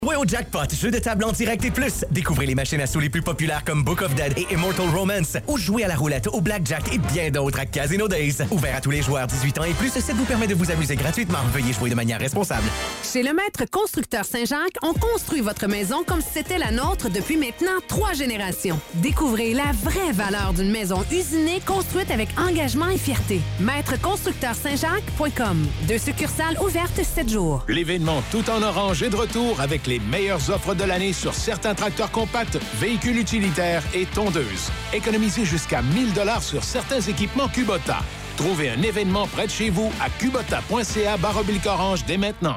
Ouais au jackpot, jeu de table en direct et plus. Découvrez les machines à sous les plus populaires comme Book of Dead et Immortal Romance. Ou jouez à la roulette, au blackjack et bien d'autres à Casino Days. Ouvert à tous les joueurs 18 ans et plus, ce site vous permet de vous amuser gratuitement. Veuillez jouer de manière responsable. Chez le Maître Constructeur Saint-Jacques, on construit votre maison comme si c'était la nôtre depuis maintenant 3 générations. Découvrez la vraie valeur d'une maison usinée construite avec engagement et fierté. MaîtreConstructeurSaint-Jacques.com. 2 succursales ouvertes 7 jours. L'événement Tout en orange est de retour avec les meilleures offres de l'année sur certains tracteurs compacts, véhicules utilitaires et tondeuses. Économisez jusqu'à 1 000 $ sur certains équipements Kubota. Trouvez un événement près de chez vous à kubota.ca/orange dès maintenant.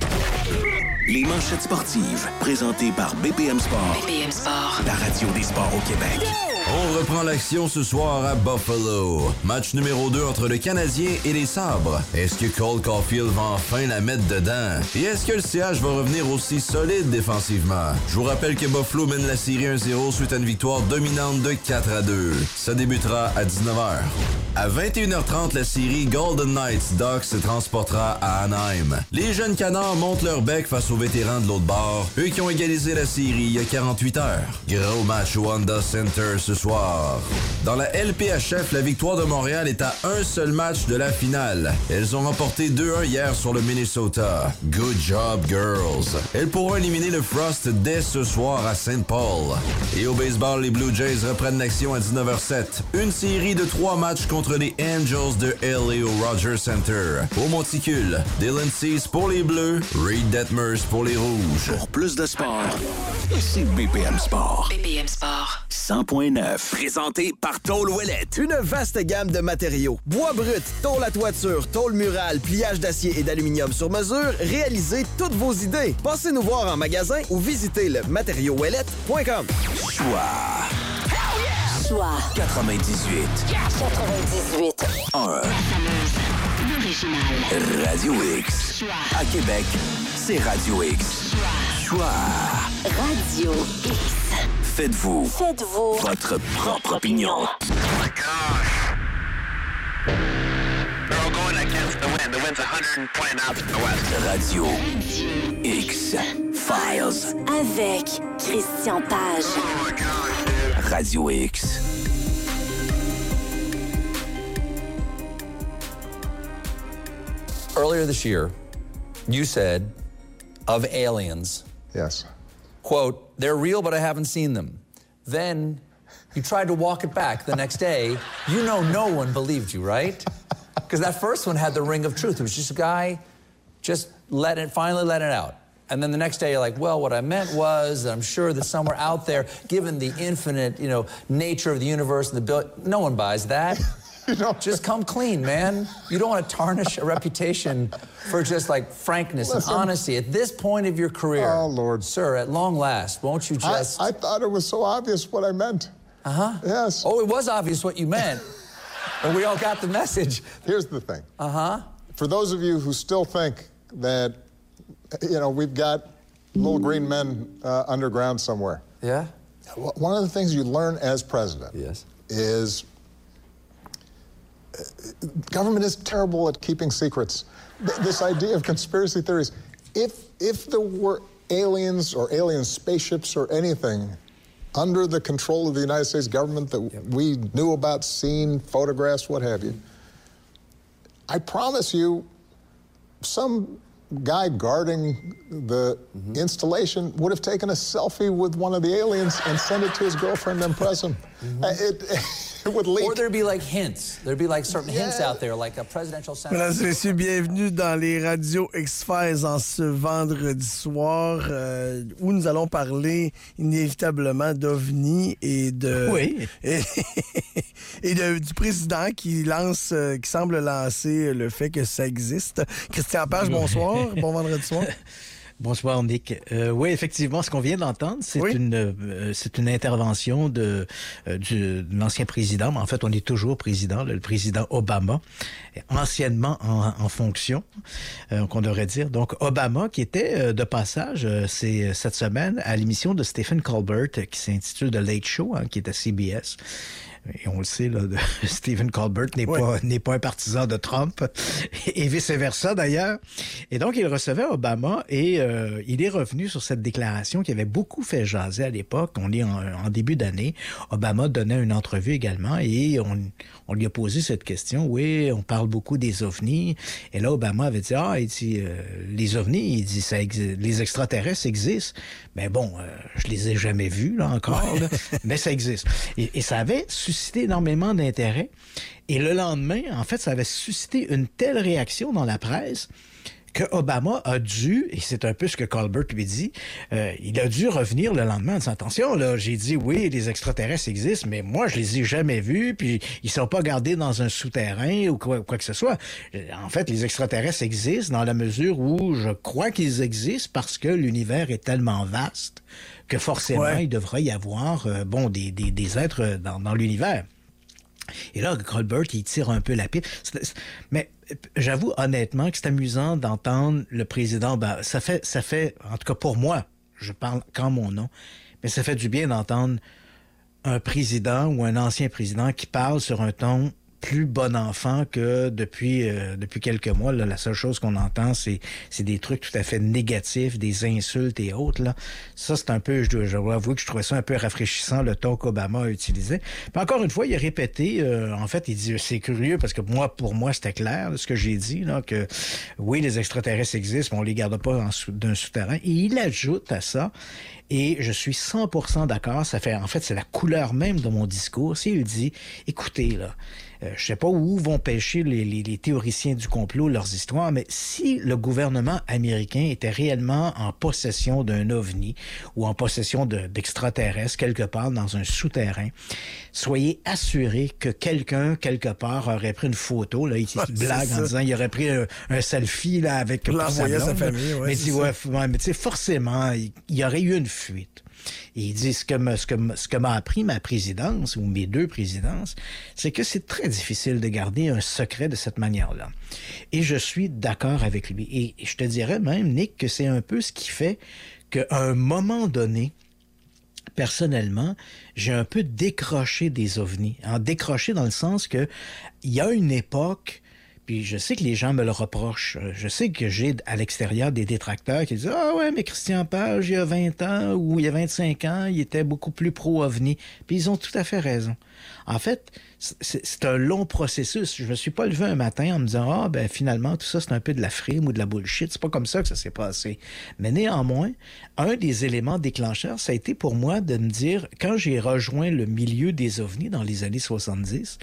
Les manchettes sportives, présentées par BPM Sport. BPM Sport. La radio des sports au Québec. On reprend l'action ce soir à Buffalo. Match numéro 2 entre le Canadien et les Sabres. Est-ce que Cole Caulfield va enfin la mettre dedans? Et est-ce que le CH va revenir aussi solide défensivement? Je vous rappelle que Buffalo mène la série 1-0 suite à une victoire dominante de 4-2. Ça débutera à 19h. À 21h30, la série Golden Knights Ducks se transportera à Anaheim. Les jeunes canards montent leur bec face aux vétérans de l'autre bord, eux qui ont égalisé la série il y a 48 heures. Gros match au Honda Center ce soir. Dans la LPHF, la victoire de Montréal est à un seul match de la finale. Elles ont remporté 2-1 hier sur le Minnesota. Good job, girls. Elles pourront éliminer le Frost dès ce soir à St. Paul. Et au baseball, les Blue Jays reprennent l'action à 19h07. Une série de 3 matchs contre les Angels de LA au Rogers Center. Au Monticule, Dylan Cease pour les Bleus, Reed Detmers pour les Rouges. Pour plus de sport, ici BPM Sport. BPM Sport. 100.9. Présenté par Tôle Ouellette. Une vaste gamme de matériaux. Bois brut, tôle à toiture, tôle murale, pliage d'acier et d'aluminium sur mesure. Réalisez toutes vos idées. Passez nous voir en magasin ou visitez le matériauxouellette.com. Choix. Choix. 98. 98. 1. L'original. Radio X. Choix. À Québec, c'est Radio X. Choix. Radio X. Faites-vous votre propre opinion. Oh my gosh. They're all going against the wind. The wind's 120 knots to the west. Radio X Files. Avec Christian Page. Oh my gosh, dude. Radio X. Earlier this year, you said of aliens, Yes. quote, they're real, but I haven't seen them. Then you tried to walk it back the next day. You know no one believed you, right? Because that first one had the ring of truth. It was just a guy just finally let it out. And then the next day you're like, well, what I meant was that I'm sure that somewhere out there, given the infinite, nature of the universe and no one buys that. Just come clean, man. You don't want to tarnish a reputation for just frankness and honesty at this point of your career. Oh, Lord. Sir, at long last, won't you just... I thought it was so obvious what I meant. Uh-huh. Yes. Oh, it was obvious what you meant. And we all got the message. Here's the thing. Uh-huh. For those of you who still think that, we've got little green men underground somewhere. Yeah? One of the things you learn as president is government is terrible at keeping secrets. This idea of conspiracy theories, if there were aliens or alien spaceships or anything under the control of the United States government that we knew about, seen, photographs, what have you, I promise you, some guy guarding the installation would have taken a selfie with one of the aliens and sent it to his girlfriend and press him. It would leak. Or there'd be hints. There'd be certain hints out there, like a presidential senator. Mesdames et messieurs, bienvenue dans les radios X-Files en ce vendredi soir où nous allons parler inévitablement d'OVNI et de... Oui. Du président qui semble lancer le fait que ça existe. Christian Page, bonsoir. Bon vendredi soir. Bonsoir, Nick. Oui, effectivement, ce qu'on vient d'entendre, c'est une intervention de l'ancien président, mais en fait, on est toujours président, le président Obama, anciennement en fonction, qu'on devrait dire. Donc, Obama, qui était de passage cette semaine à l'émission de Stephen Colbert, qui s'intitule The Late Show, qui est à CBS. et on le sait, là, Stephen Colbert n'est pas un partisan de Trump, et vice-versa d'ailleurs. Et donc, il recevait Obama et il est revenu sur cette déclaration qui avait beaucoup fait jaser à l'époque. On est en début d'année. Obama donnait une entrevue également et on lui a posé cette question. Oui, on parle beaucoup des ovnis. Et là, Obama avait dit, il dit, les ovnis, il dit, les extraterrestres existent. Mais bon, je les ai jamais vus, là, encore, là, mais ça existe. Et ça avait suscité énormément d'intérêt. Et le lendemain, en fait, ça avait suscité une telle réaction dans la presse que Obama a dû, et c'est un peu ce que Colbert lui dit, il a dû revenir le lendemain en disant, attention, là, j'ai dit, oui, les extraterrestres existent, mais moi, je les ai jamais vus, puis ils sont pas gardés dans un souterrain ou quoi que ce soit. En fait, les extraterrestres existent dans la mesure où je crois qu'ils existent parce que l'univers est tellement vaste que forcément, il devrait y avoir, des êtres dans l'univers. Et là, Colbert, il tire un peu la pipe. Mais j'avoue honnêtement que c'est amusant d'entendre le président. Ça fait, en tout cas pour moi, je parle qu'en mon nom, mais ça fait du bien d'entendre un président ou un ancien président qui parle sur un ton plus bon enfant que depuis quelques mois. Là, la seule chose qu'on entend, c'est des trucs tout à fait négatifs, des insultes et autres. Là. Ça, c'est un peu, je dois avouer que je trouvais ça un peu rafraîchissant, le ton qu'Obama a utilisé. Puis encore une fois, il a répété, en fait, il dit, c'est curieux, parce que pour moi, c'était clair, ce que j'ai dit, là, que oui, les extraterrestres existent, mais on les garde pas d'un souterrain. Et il ajoute à ça, et je suis 100% d'accord, c'est la couleur même de mon discours, c'est il dit, écoutez, là, je sais pas où vont pêcher les théoriciens du complot leurs histoires, mais si le gouvernement américain était réellement en possession d'un ovni ou en possession d'extraterrestres quelque part dans un souterrain, soyez assurés que quelqu'un, quelque part, aurait pris une photo, là, il blague en disant, il aurait pris un selfie, là, avec sa famille, mais tu sais, forcément, il y aurait eu une fuite. Et il dit, ce que m'a appris ma présidence, ou mes deux présidences, c'est que c'est très difficile de garder un secret de cette manière-là. Et je suis d'accord avec lui. Et je te dirais même, Nick, que c'est un peu ce qui fait qu'à un moment donné, personnellement, j'ai un peu décroché des ovnis. Décroché dans le sens que il y a une époque. Puis je sais que les gens me le reprochent. Je sais que j'ai à l'extérieur des détracteurs qui disent « Ah ouais, mais Christian Page, il y a 20 ans ou il y a 25 ans, il était beaucoup plus pro-OVNI. » Puis ils ont tout à fait raison. En fait, c'est un long processus. Je me suis pas levé un matin en me disant « Ah, ben finalement, tout ça, c'est un peu de la frime ou de la bullshit. » C'est pas comme ça que ça s'est passé. Mais néanmoins, un des éléments déclencheurs, ça a été pour moi de me dire, quand j'ai rejoint le milieu des ovnis dans les années 70,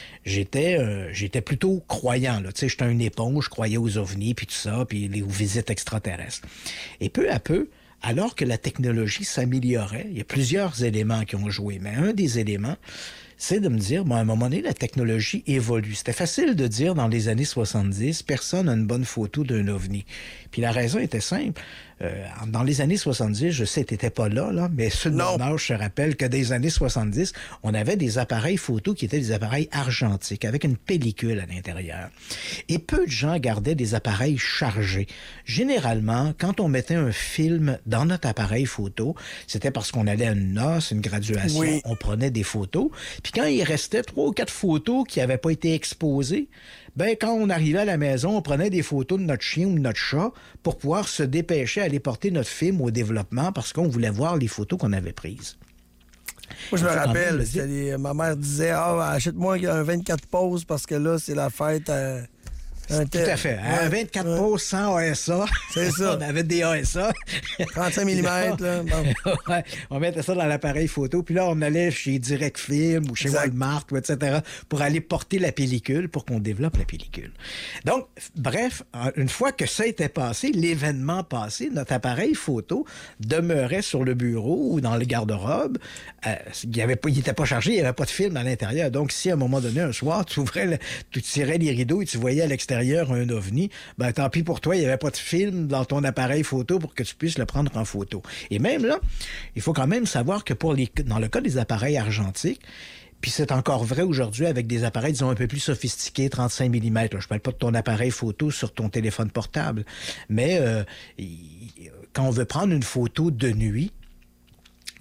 j'étais plutôt croyant, là. Tu sais, j'étais une éponge, je croyais aux ovnis, puis tout ça, puis aux visites extraterrestres. Et peu à peu, alors que la technologie s'améliorait, il y a plusieurs éléments qui ont joué, mais un des éléments, c'est de me dire, à un moment donné, la technologie évolue. C'était facile de dire, dans les années 70, personne n'a une bonne photo d'un ovni. Puis la raison était simple. Dans les années 70, je sais, t'étais pas là, mais ceux de mon âge se rappellent que des années 70, on avait des appareils photo qui étaient des appareils argentiques avec une pellicule à l'intérieur. Et peu de gens gardaient des appareils chargés. Généralement, quand on mettait un film dans notre appareil photo, c'était parce qu'on allait à une noce, une graduation, on prenait des photos. Puis quand il restait 3 ou 4 photos qui n'avaient pas été exposées, ben quand on arrivait à la maison, on prenait des photos de notre chien ou de notre chat pour pouvoir se dépêcher à aller porter notre film au développement parce qu'on voulait voir les photos qu'on avait prises. Moi, je me rappelle, ma mère disait « Ah, achète-moi un 24 pouces parce que là, c'est la fête à... » Tout à fait. Un 24 pouces sans ASA. C'est ça. On avait des ASA. 35 mm, là. Bon. Ouais, on mettait ça dans l'appareil photo. Puis là, on allait chez Direct Film ou chez Walmart, ou etc., pour aller porter la pellicule pour qu'on développe la pellicule. Donc, bref, une fois que ça était passé, l'événement passé, notre appareil photo demeurait sur le bureau ou dans le garde-robe. Il n'était pas chargé, il n'y avait pas de film à l'intérieur. Donc, si à un moment donné, un soir, tu tirais les rideaux et tu voyais à l'extérieur un ovni, ben tant pis pour toi, il n'y avait pas de film dans ton appareil photo pour que tu puisses le prendre en photo. Et même là, il faut quand même savoir que dans le cas des appareils argentiques, puis c'est encore vrai aujourd'hui avec des appareils, disons, un peu plus sophistiqués, 35 mm. Là, je parle pas de ton appareil photo sur ton téléphone portable, mais quand on veut prendre une photo de nuit,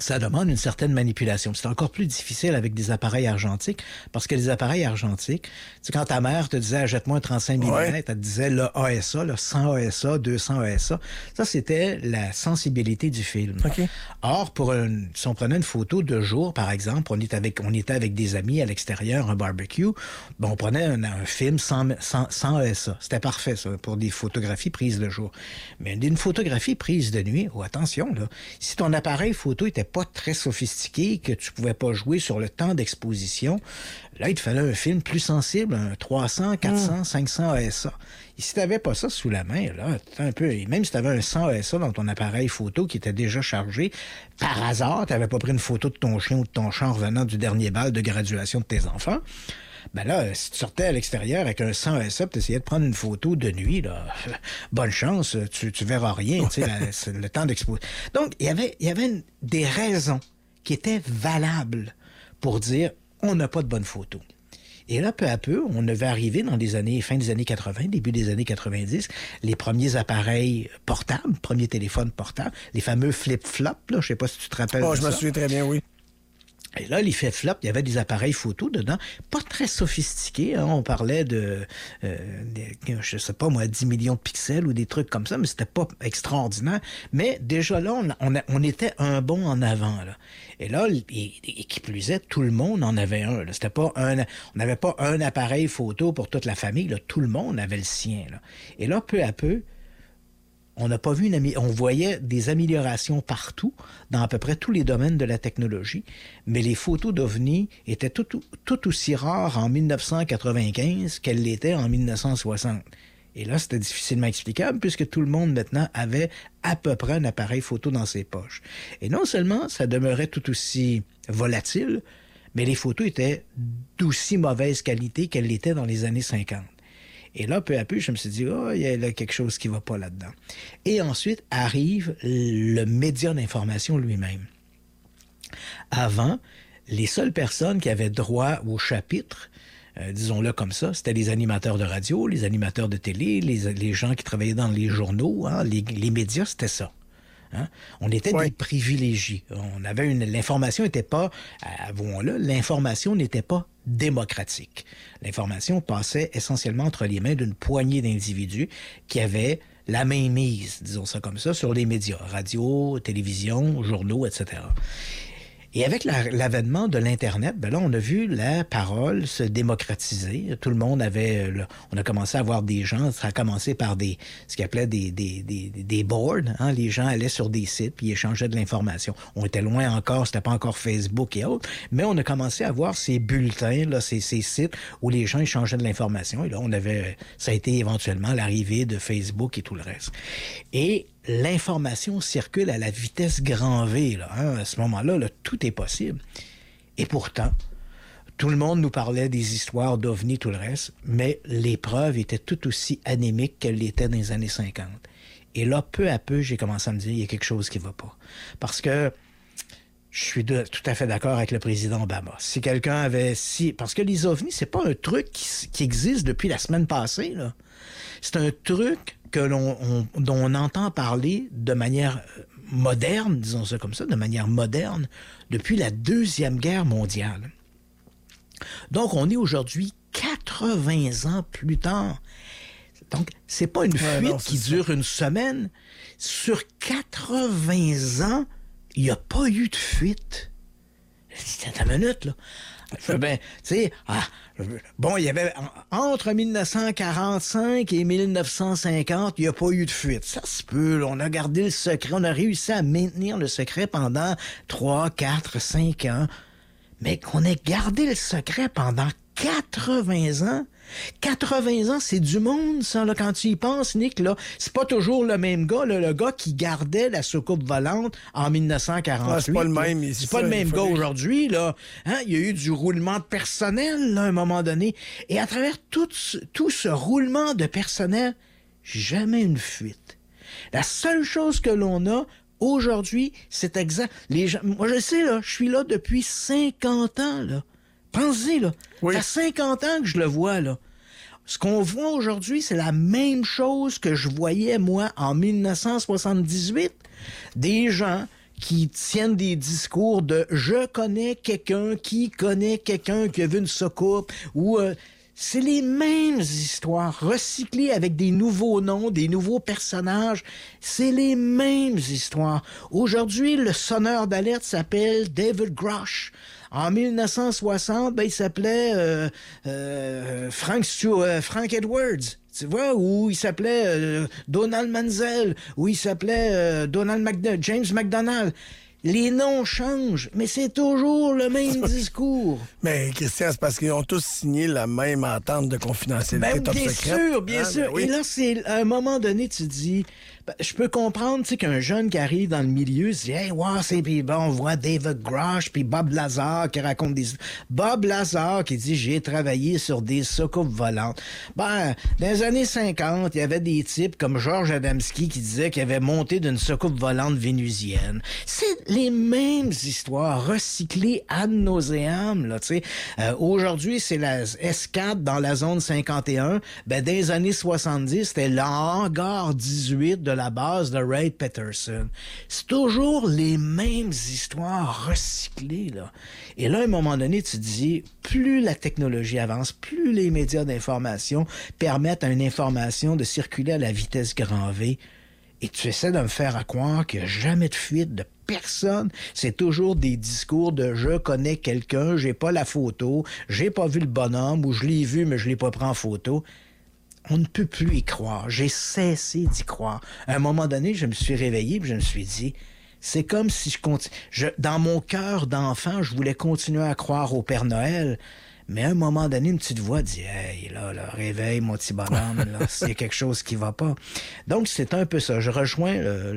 ça demande une certaine manipulation. C'est encore plus difficile avec des appareils argentiques, parce que les appareils argentiques, tu sais, quand ta mère te disait « Achète-moi un 35 mm », elle te disait le ASA, le 100 ASA, 200 ASA. Ça, c'était la sensibilité du film. Okay. Or, si on prenait une photo de jour, par exemple, on était avec des amis à l'extérieur, un barbecue, ben, on prenait un film sans ASA. C'était parfait, ça, pour des photographies prises de jour. Mais une photographie prise de nuit, attention, là, si ton appareil photo était pas très sophistiqué, que tu pouvais pas jouer sur le temps d'exposition, là, il te fallait un film plus sensible, un 300, 400, 500 ASA. Et si tu n'avais pas ça sous la main, là, un peu, même si tu avais un 100 ASA dans ton appareil photo qui était déjà chargé, par hasard, tu n'avais pas pris une photo de ton chien ou de ton chat en revenant du dernier bal de graduation de tes enfants, ben là, si tu sortais à l'extérieur avec un 100 ASA, tu essayais de prendre une photo de nuit, là, bonne chance, tu verras rien, tu sais, c'est le temps d'exposer. Donc, il y avait des raisons qui étaient valables pour dire on n'a pas de bonnes photos. Et là, peu à peu, on devait arriver dans fin des années 80, début des années 90, les premiers appareils portables, premiers téléphones portables, les fameux flip-flops, là, je sais pas si tu te rappelles de ça. Je me souviens très bien, oui. Et là, les flip-flops, il y avait des appareils photo dedans, pas très sophistiqués. Hein. On parlait je sais pas moi, 10 millions de pixels ou des trucs comme ça, mais c'était pas extraordinaire. Mais déjà là, on était un bond en avant. Là. Et là, et qui plus est, tout le monde en avait un. Là. C'était pas on n'avait pas un appareil photo pour toute la famille. Là. Tout le monde avait le sien. Là. Et là, peu à peu, on n'a pas vu on voyait des améliorations partout, dans à peu près tous les domaines de la technologie, mais les photos d'OVNI étaient tout aussi rares en 1995 qu'elles l'étaient en 1960. Et là, c'était difficilement explicable, puisque tout le monde, maintenant, avait à peu près un appareil photo dans ses poches. Et non seulement ça demeurait tout aussi volatile, mais les photos étaient d'aussi mauvaise qualité qu'elles l'étaient dans les années 50. Et là, peu à peu, je me suis dit, il y a là quelque chose qui ne va pas là-dedans. Et ensuite arrive le média d'information lui-même. Avant, les seules personnes qui avaient droit au chapitre, disons-le comme ça, c'était les animateurs de radio, les animateurs de télé, les gens qui travaillaient dans les journaux, hein, les médias, c'était ça. Hein? On était des privilégiés. L'information n'était pas, avouons-le, l'information n'était pas démocratique. L'information passait essentiellement entre les mains d'une poignée d'individus qui avaient la mainmise, disons ça comme ça, sur les médias, radio, télévision, journaux, etc. Et avec l'avènement de l'Internet, ben là, on a vu la parole se démocratiser. Tout le monde on a commencé à voir des gens, ça a commencé par ce qu'ils appelaient des boards. Hein? Les gens allaient sur des sites puis ils échangeaient de l'information. On était loin encore, c'était pas encore Facebook et autres, mais on a commencé à voir ces bulletins, là, ces sites où les gens échangeaient de l'information. Et là, ça a été éventuellement l'arrivée de Facebook et tout le reste. Et l'information circule à la vitesse grand V. Là, hein? À ce moment-là, là, tout est possible. Et pourtant, tout le monde nous parlait des histoires d'OVNI, tout le reste, mais les preuves étaient tout aussi anémiques qu'elles l'étaient dans les années 50. Et là, peu à peu, j'ai commencé à me dire, il y a quelque chose qui ne va pas. Parce que je suis tout à fait d'accord avec le président Obama. Si quelqu'un avait... Parce que les OVNI, c'est pas un truc qui existe depuis la semaine passée, là. C'est un truc dont on entend parler de manière moderne, disons ça comme ça, de manière moderne, depuis la Deuxième Guerre mondiale. Donc, on est aujourd'hui 80 ans plus tard. Donc, c'est pas une fuite qui dure une semaine. Sur 80 ans, il n'y a pas eu de fuite. C'est une minute, là. Ben, tu sais, il y avait entre 1945 et 1950, il n'y a pas eu de fuite. Ça se peut, là, on a gardé le secret, on a réussi à maintenir le secret pendant 3, 4, 5 ans. Mais qu'on ait gardé le secret pendant 80 ans, 80 ans, c'est du monde, ça, là, quand tu y penses, Nick, là. C'est pas toujours le même gars, là, le gars qui gardait la soucoupe volante en 1948. C'est pas le même. C'est pas le même gars aujourd'hui, là. Hein? Il y a eu du roulement de personnel, là, à un moment donné. Et à travers tout ce roulement de personnel, jamais une fuite. La seule chose que l'on a aujourd'hui, c'est exact. Moi, je sais, là, je suis là depuis 50 ans, là. Pensez, là. Oui. Ça fait 50 ans que je le vois, là. Ce qu'on voit aujourd'hui, c'est la même chose que je voyais, moi, en 1978. Des gens qui tiennent des discours de « je connais quelqu'un qui connaît quelqu'un qui a vu une soucoupe » ou c'est les mêmes histoires, recyclées avec des nouveaux noms, des nouveaux personnages. C'est les mêmes histoires. Aujourd'hui, le sonneur d'alerte s'appelle David Grosh. En 1960, il s'appelait Frank Edwards. Tu vois, ou il s'appelait Donald Manzel, ou il s'appelait James McDonald. Les noms changent, mais c'est toujours le même discours. Mais Christian, c'est parce qu'ils ont tous signé la même entente de confidentialité top secret. Bien sûr. Oui. Et là, c'est à un moment donné, tu te dis... je peux comprendre, tu sais, qu'un jeune qui arrive dans le milieu se dit « Hey, wow, c'est... » Puis bon, on voit David Grosh, puis Bob Lazar qui raconte des... Bob Lazar qui dit « J'ai travaillé sur des soucoupes volantes. » Dans les années 50, il y avait des types comme George Adamski qui disait qu'il avait monté d'une soucoupe volante vénusienne. C'est les mêmes histoires recyclées ad nauseam, là, tu sais. Aujourd'hui, c'est la S4 dans la zone 51. Dans les années 70, c'était le hangar 18 de la base de Ray Peterson. C'est toujours les mêmes histoires recyclées, là. Et là, à un moment donné, tu te dis, plus la technologie avance, plus les médias d'information permettent à une information de circuler à la vitesse grand V, et tu essaies de me faire croire qu'il n'y a jamais de fuite de personne. C'est toujours des discours de « je connais quelqu'un, j'ai pas la photo, j'ai pas vu le bonhomme » ou « je l'ai vu, mais je l'ai pas pris en photo ». On ne peut plus y croire. J'ai cessé d'y croire. À un moment donné, je me suis réveillé et je me suis dit, c'est comme si dans mon cœur d'enfant, je voulais continuer à croire au Père Noël. Mais à un moment donné, une petite voix dit « Hey, là, réveille, mon petit bonhomme, là, c'est quelque chose qui va pas. » Donc, c'est un peu ça. Je rejoins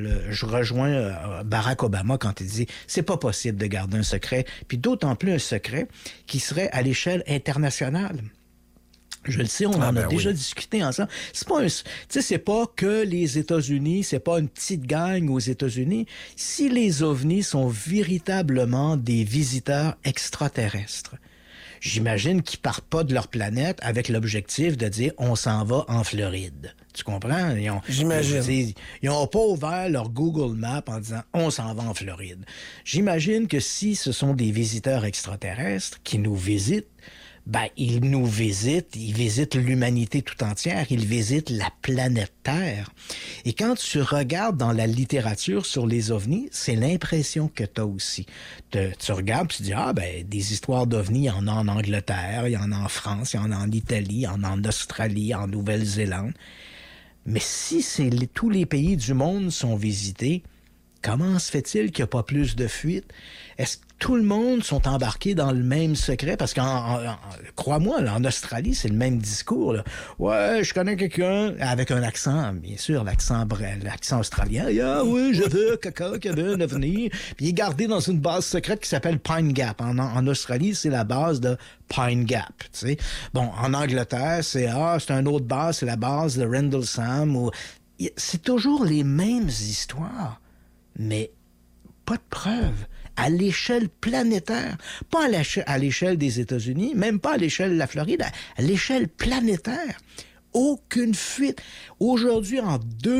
Barack Obama quand il dit « C'est pas possible de garder un secret. » Puis d'autant plus un secret qui serait à l'échelle internationale. Je le sais, on en a déjà discuté ensemble. C'est pas que les États-Unis, c'est pas une petite gang aux États-Unis. Si les ovnis sont véritablement des visiteurs extraterrestres, j'imagine qu'ils partent pas de leur planète avec l'objectif de dire on s'en va en Floride. Tu comprends? J'imagine. Ils n'ont pas ouvert leur Google Maps en disant on s'en va en Floride. J'imagine que si ce sont des visiteurs extraterrestres qui nous visitent, ils nous visitent, ils visitent l'humanité tout entière, ils visitent la planète Terre. Et quand tu regardes dans la littérature sur les ovnis, c'est l'impression que tu as aussi. Tu regardes et tu dis, des histoires d'ovnis, il y en a en Angleterre, il y en a en France, il y en a en Italie, il y en a en Australie, en Nouvelle-Zélande. Mais si tous les pays du monde sont visités, comment se fait-il qu'il n'y a pas plus de fuites? Est-ce que tout le monde sont embarqués dans le même secret? Parce crois-moi, là, en Australie, c'est le même discours. Là. Ouais, je connais quelqu'un avec un accent, bien sûr, l'accent australien. Oui, j'avais quelqu'un qui avait un ovni. Puis il est gardé dans une base secrète qui s'appelle Pine Gap. En Australie, c'est la base de Pine Gap. Tu sais. Bon, en Angleterre, c'est une autre base, c'est la base de Rendlesham. C'est toujours les mêmes histoires, mais pas de preuves. À l'échelle planétaire, pas à l'échelle des États-Unis, même pas à l'échelle de la Floride, à l'échelle planétaire. Aucune fuite. Aujourd'hui, en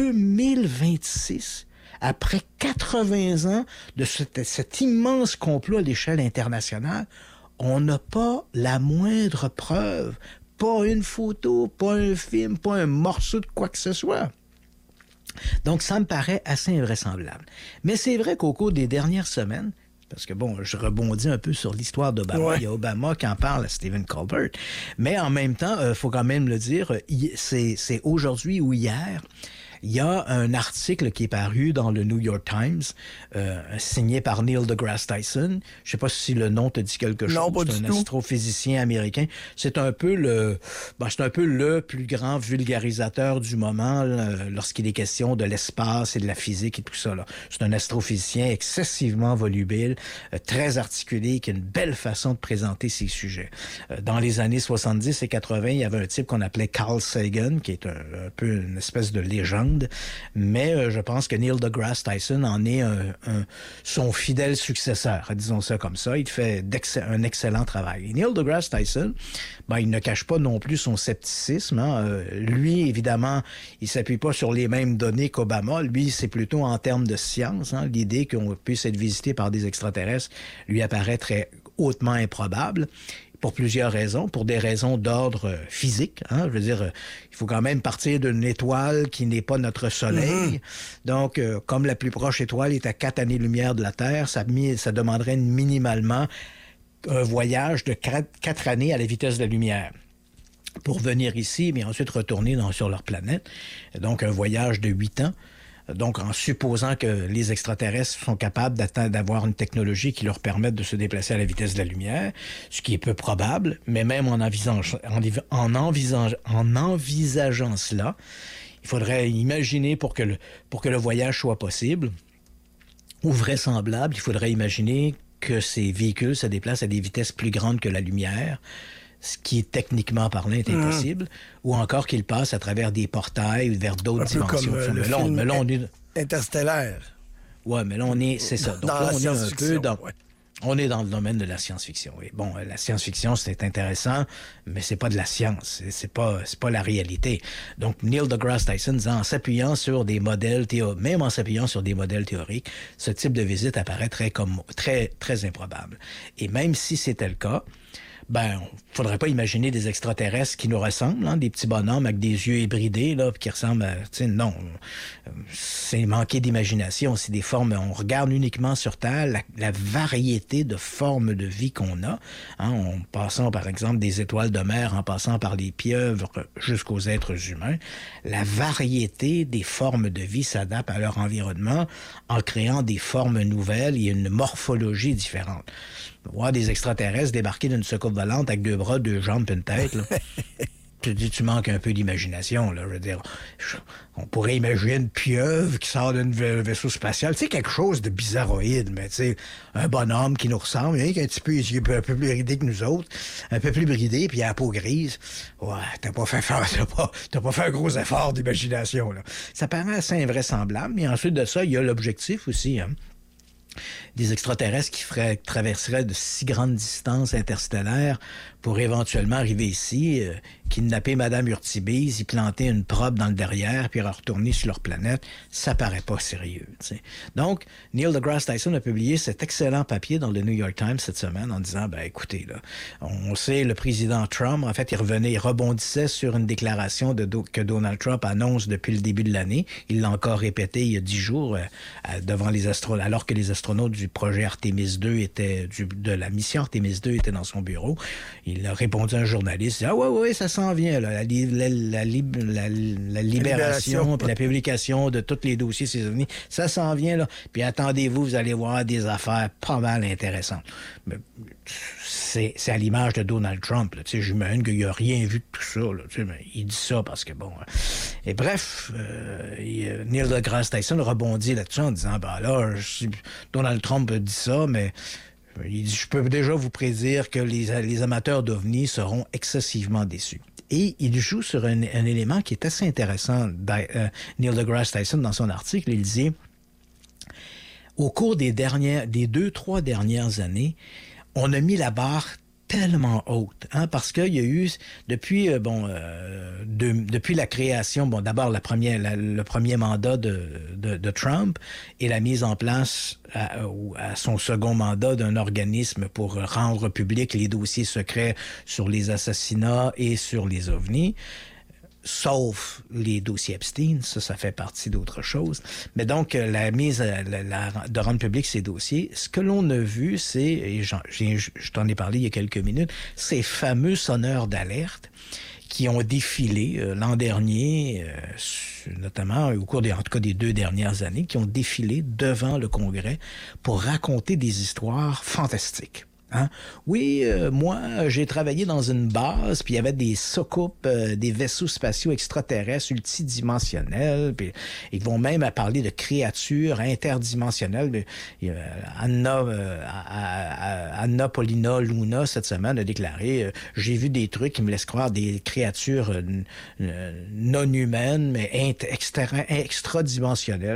2026, après 80 ans de cet immense complot à l'échelle internationale, on n'a pas la moindre preuve, pas une photo, pas un film, pas un morceau de quoi que ce soit. Donc, ça me paraît assez invraisemblable. Mais c'est vrai qu'au cours des dernières semaines, parce que, je rebondis un peu sur l'histoire d'Obama. Ouais. Il y a Obama qui en parle à Stephen Colbert. Mais en même temps, il faut quand même le dire, c'est aujourd'hui ou hier, il y a un article qui est paru dans le New York Times, signé par Neil deGrasse Tyson. Je ne sais pas si le nom te dit quelque chose. Non, pas c'est un astrophysicien américain. C'est un peu le plus grand vulgarisateur du moment lorsqu'il est question de l'espace et de la physique et tout ça. Là. C'est un astrophysicien excessivement volubile, très articulé, qui a une belle façon de présenter ses sujets. Dans les années 70 et 80, il y avait un type qu'on appelait Carl Sagan, qui est un peu une espèce de légende légende, mais je pense que Neil deGrasse Tyson en est son fidèle successeur, disons ça comme ça. Il fait un excellent travail. Et Neil deGrasse Tyson, il ne cache pas non plus son scepticisme. Lui, évidemment, il s'appuie pas sur les mêmes données qu'Obama. Lui, c'est plutôt en termes de science. L'idée qu'on puisse être visité par des extraterrestres lui apparaît très hautement improbable. Pour plusieurs raisons, pour des raisons d'ordre physique. Je veux dire, il faut quand même partir d'une étoile qui n'est pas notre Soleil. Donc, comme la plus proche étoile est à 4 années-lumière de la Terre, ça demanderait minimalement un voyage de 4 années à la vitesse de la lumière pour venir ici, mais ensuite retourner sur leur planète. Donc, un voyage de 8 ans. Donc, en supposant que les extraterrestres sont capables d'avoir une technologie qui leur permette de se déplacer à la vitesse de la lumière, ce qui est peu probable, mais même en envisageant cela, il faudrait imaginer pour que le voyage soit possible ou vraisemblable, il faudrait imaginer que ces véhicules se déplacent à des vitesses plus grandes que la lumière, ce qui, techniquement parlant, est impossible, ou encore qu'il passe à travers des portails ou vers d'autres dimensions. Comme le film Interstellaire. Oui, mais là, c'est ça. Donc là, on est un peu on est dans le domaine de la science-fiction. Oui. Bon, la science-fiction, c'est intéressant, mais c'est pas de la science. C'est pas la réalité. Donc, Neil deGrasse Tyson, en s'appuyant sur des modèles même en s'appuyant sur des modèles théoriques, ce type de visite apparaît très, très improbable. Et même si c'était le cas, faudrait pas imaginer des extraterrestres qui nous ressemblent, des petits bonhommes avec des yeux hybridés, là, qui ressemblent à... Non, c'est manquer d'imagination. C'est des formes... On regarde uniquement sur Terre la variété de formes de vie qu'on a, en passant, par exemple, des étoiles de mer, en passant par les pieuvres jusqu'aux êtres humains. La variété des formes de vie s'adapte à leur environnement en créant des formes nouvelles et une morphologie différente. Voir des extraterrestres débarquer d'une soucoupe volante avec 2 bras, 2 jambes et une tête, là. Tu manques un peu d'imagination, là. Je veux dire, on pourrait imaginer une pieuvre qui sort d'un vaisseau spatial. Tu sais, quelque chose de bizarroïde, mais tu sais, un bonhomme qui nous ressemble, qui a un petit peu les yeux un peu plus bridés que nous autres, un peu plus bridé, puis il a la peau grise. Ouais, t'as pas fait un gros effort d'imagination, là. Ça paraît assez invraisemblable, mais ensuite de ça, il y a l'objectif aussi, des extraterrestres qui traverseraient de si grandes distances interstellaires pour éventuellement arriver ici, kidnapper Madame Urtibise, y planter une probe dans le derrière, puis retourner sur leur planète, ça paraît pas sérieux. T'sais. Donc, Neil deGrasse Tyson a publié cet excellent papier dans le New York Times cette semaine en disant, écoutez, là, on sait, le président Trump, en fait, il rebondissait sur une déclaration que Donald Trump annonce depuis le début de l'année. Il l'a encore répété il y a 10 jours devant les astronautes, alors que les astronautes du projet Artemis 2 de la mission Artemis 2 étaient dans son bureau. Il a répondu à un journaliste, il dit, ouais, ça s'en vient, là, la libération puis la publication de tous les dossiers ces ovnis, ça s'en vient, là. Puis attendez-vous, vous allez voir des affaires pas mal intéressantes. Mais c'est à l'image de Donald Trump, là. Tu sais, j'imagine qu'il n'a rien vu de tout ça, là. Tu sais, mais il dit ça parce que bon... Et bref, Neil deGrasse Tyson rebondit là-dessus en disant, Donald Trump dit ça, mais... Il dit, je peux déjà vous prédire que les amateurs d'OVNI seront excessivement déçus. Et il joue sur un élément qui est assez intéressant, Neil deGrasse Tyson, dans son article. Il dit, au cours des 2-3 dernières années, on a mis la barre tellement haute, parce qu'il y a eu, depuis la création, d'abord le premier mandat de Trump et la mise en place à son second mandat d'un organisme pour rendre public les dossiers secrets sur les assassinats et sur les ovnis, sauf les dossiers Epstein, ça fait partie d'autre chose. Mais donc, de rendre public ces dossiers, ce que l'on a vu, c'est, et je t'en ai parlé il y a quelques minutes, ces fameux sonneurs d'alerte qui ont défilé l'an dernier, notamment au cours des 2 dernières années, qui ont défilé devant le Congrès pour raconter des histoires fantastiques. Hein? Oui, moi, j'ai travaillé dans une base, puis il y avait des soucoupes, des vaisseaux spatiaux extraterrestres multidimensionnels, puis ils vont même parler de créatures interdimensionnelles. Anna Paulina Luna, cette semaine, a déclaré « J'ai vu des trucs qui me laissent croire des créatures non humaines, mais extradimensionnelles. »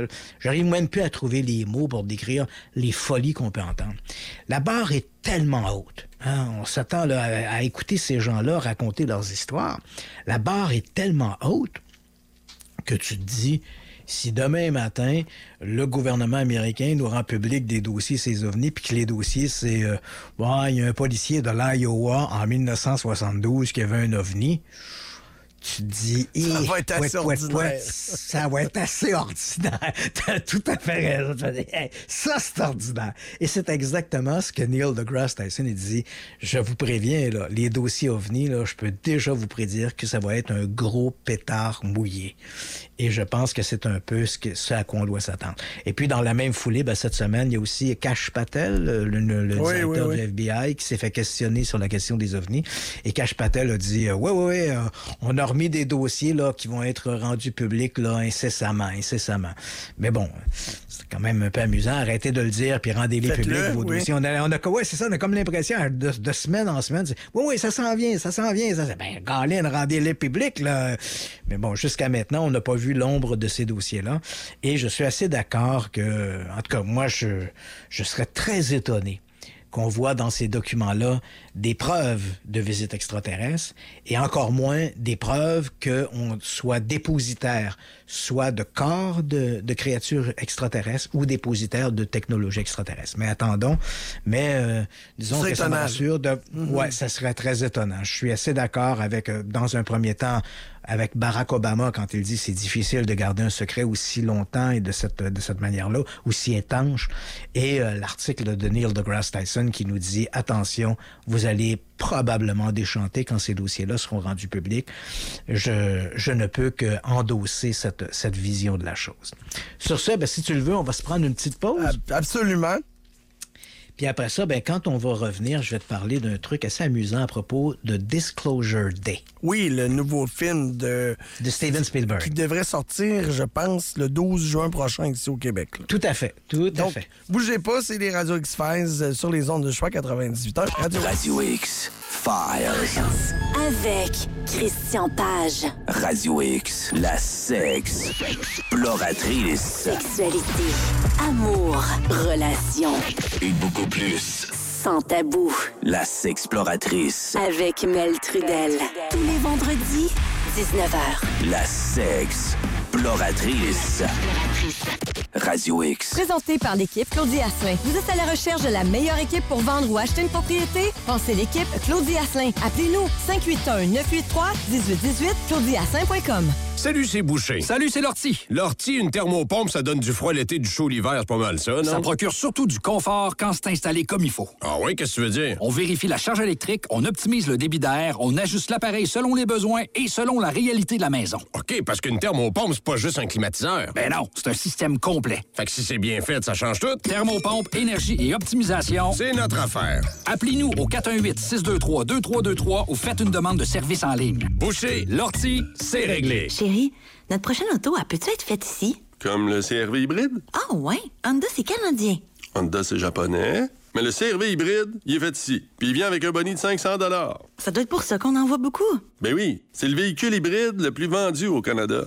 J'arrive même plus à trouver les mots pour décrire les folies qu'on peut entendre. La barre est tellement haute. Hein? On s'attend là, à écouter ces gens-là raconter leurs histoires. La barre est tellement haute que tu te dis, si demain matin, le gouvernement américain nous rend public des dossiers ces ovnis, puis que les dossiers, c'est... il y a un policier de l'Iowa en 1972 qui avait un ovni... Tu te dis, ça va être assez ordinaire. Ça va être assez ordinaire. T'as tout à fait raison. Tu vas dire, hey, ça, c'est ordinaire. Et c'est exactement ce que Neil deGrasse Tyson il dit. Je vous préviens, là, les dossiers OVNI, là, je peux déjà vous prédire que ça va être un gros pétard mouillé. Et je pense que c'est un peu ce à quoi on doit s'attendre. Et puis, dans la même foulée, cette semaine, il y a aussi Kash Patel, le directeur du FBI, qui s'est fait questionner sur la question des ovnis. Et Kash Patel a dit, on a remis des dossiers là, qui vont être rendus publics là, incessamment. Mais bon, c'est quand même un peu amusant. Arrêtez de le dire, puis rendez-les publics, vos dossiers. On a comme l'impression de semaine en semaine, ça s'en vient. Colin, rendez-les publics, là. Mais bon, jusqu'à maintenant, on n'a pas vu l'ombre de ces dossiers-là. Et je suis assez d'accord que, en tout cas, moi, je serais très étonné qu'on voit dans ces documents-là des preuves de visites extraterrestres et encore moins des preuves qu'on soit dépositaire, soit de corps de créatures extraterrestres ou dépositaire de technologies extraterrestres. Mais attendons, disons que ça me rassure ça serait très étonnant. Je suis assez d'accord avec, dans un premier temps, avec Barack Obama quand il dit c'est difficile de garder un secret aussi longtemps et de cette manière-là, aussi étanche. Et l'article de Neil deGrasse Tyson qui nous dit « Attention, vous allez probablement déchanter quand ces dossiers-là seront rendus publics. » Je ne peux que endosser cette vision de la chose. Sur ce, si tu le veux, on va se prendre une petite pause. Absolument. Puis après ça, quand on va revenir, je vais te parler d'un truc assez amusant à propos de Disclosure Day. Oui, le nouveau film de Steven Spielberg. Qui devrait sortir, je pense, le 12 juin prochain ici au Québec. Là. Tout à fait, à fait. Bougez pas, c'est les Radio X-Files sur les ondes de choix 98.1. Radio X Files. Avec Christian Page. Radio X, la sexploratrice. Sexualité, amour, relations. Et beaucoup plus. Sans tabou. La sexploratrice. Avec Mel Trudel. Tous les vendredis, 19h. La sexploratrice. Radio X. Présenté par l'équipe Claudie Asselin. Vous êtes à la recherche de la meilleure équipe pour vendre ou acheter une propriété? Pensez l'équipe Claudie Asselin. Appelez-nous 581-983-1818, claudieasselin.com. Salut, c'est Boucher. Salut, c'est Lortie. Lortie, une thermopompe, ça donne du froid l'été, du chaud l'hiver, c'est pas mal ça, non? Ça procure surtout du confort quand c'est installé comme il faut. Ah oui, qu'est-ce que tu veux dire? On vérifie la charge électrique, on optimise le débit d'air, on ajuste l'appareil selon les besoins et selon la réalité de la maison. OK, parce qu'une thermopompe, c'est pas juste un climatiseur. Ben non, c'est un système complet. Fait que si c'est bien fait, ça change tout. Thermopompe, énergie et optimisation. C'est notre affaire. Appelez-nous au 418-623-2323 ou faites une demande de service en ligne. Boucher, Lortie, c'est réglé. Chérie, notre prochaine auto, elle peut-tu être faite ici? Comme le CR-V hybride? Ah ouais, Honda, c'est canadien. Honda, c'est japonais. Mais le CR-V hybride, il est fait ici. Puis il vient avec un boni de 500 $. Ça doit être pour ça qu'on en voit beaucoup. Ben oui, c'est le véhicule hybride le plus vendu au Canada.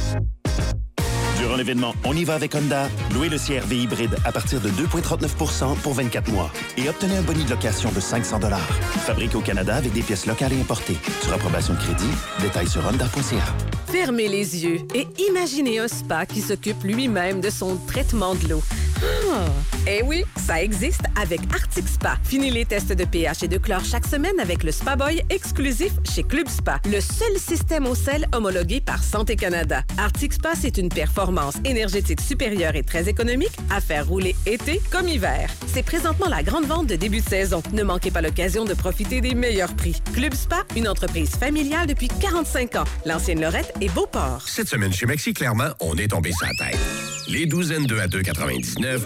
Durant l'événement On y va avec Honda, louez le CR-V hybride à partir de 2,39% pour 24 mois et obtenez un boni de location de 500 $. Fabriqué au Canada avec des pièces locales et importées. Sur approbation de crédit, détails sur honda.ca. Fermez les yeux et imaginez un spa qui s'occupe lui-même de son traitement de l'eau. Eh oui, ça existe avec Arctic Spa. Fini les tests de pH et de chlore chaque semaine avec le Spa Boy exclusif chez Club Spa, le seul système au sel homologué par Santé Canada. Arctic Spa, c'est une performance énergétique supérieure et très économique à faire rouler été comme hiver. C'est présentement la grande vente de début de saison. Ne manquez pas l'occasion de profiter des meilleurs prix. Club Spa, une entreprise familiale depuis 45 ans. L'ancienne Lorette et Beauport. Cette semaine chez Maxi, clairement, on est tombé sur la tête. Les douzaines 2 à 2,99,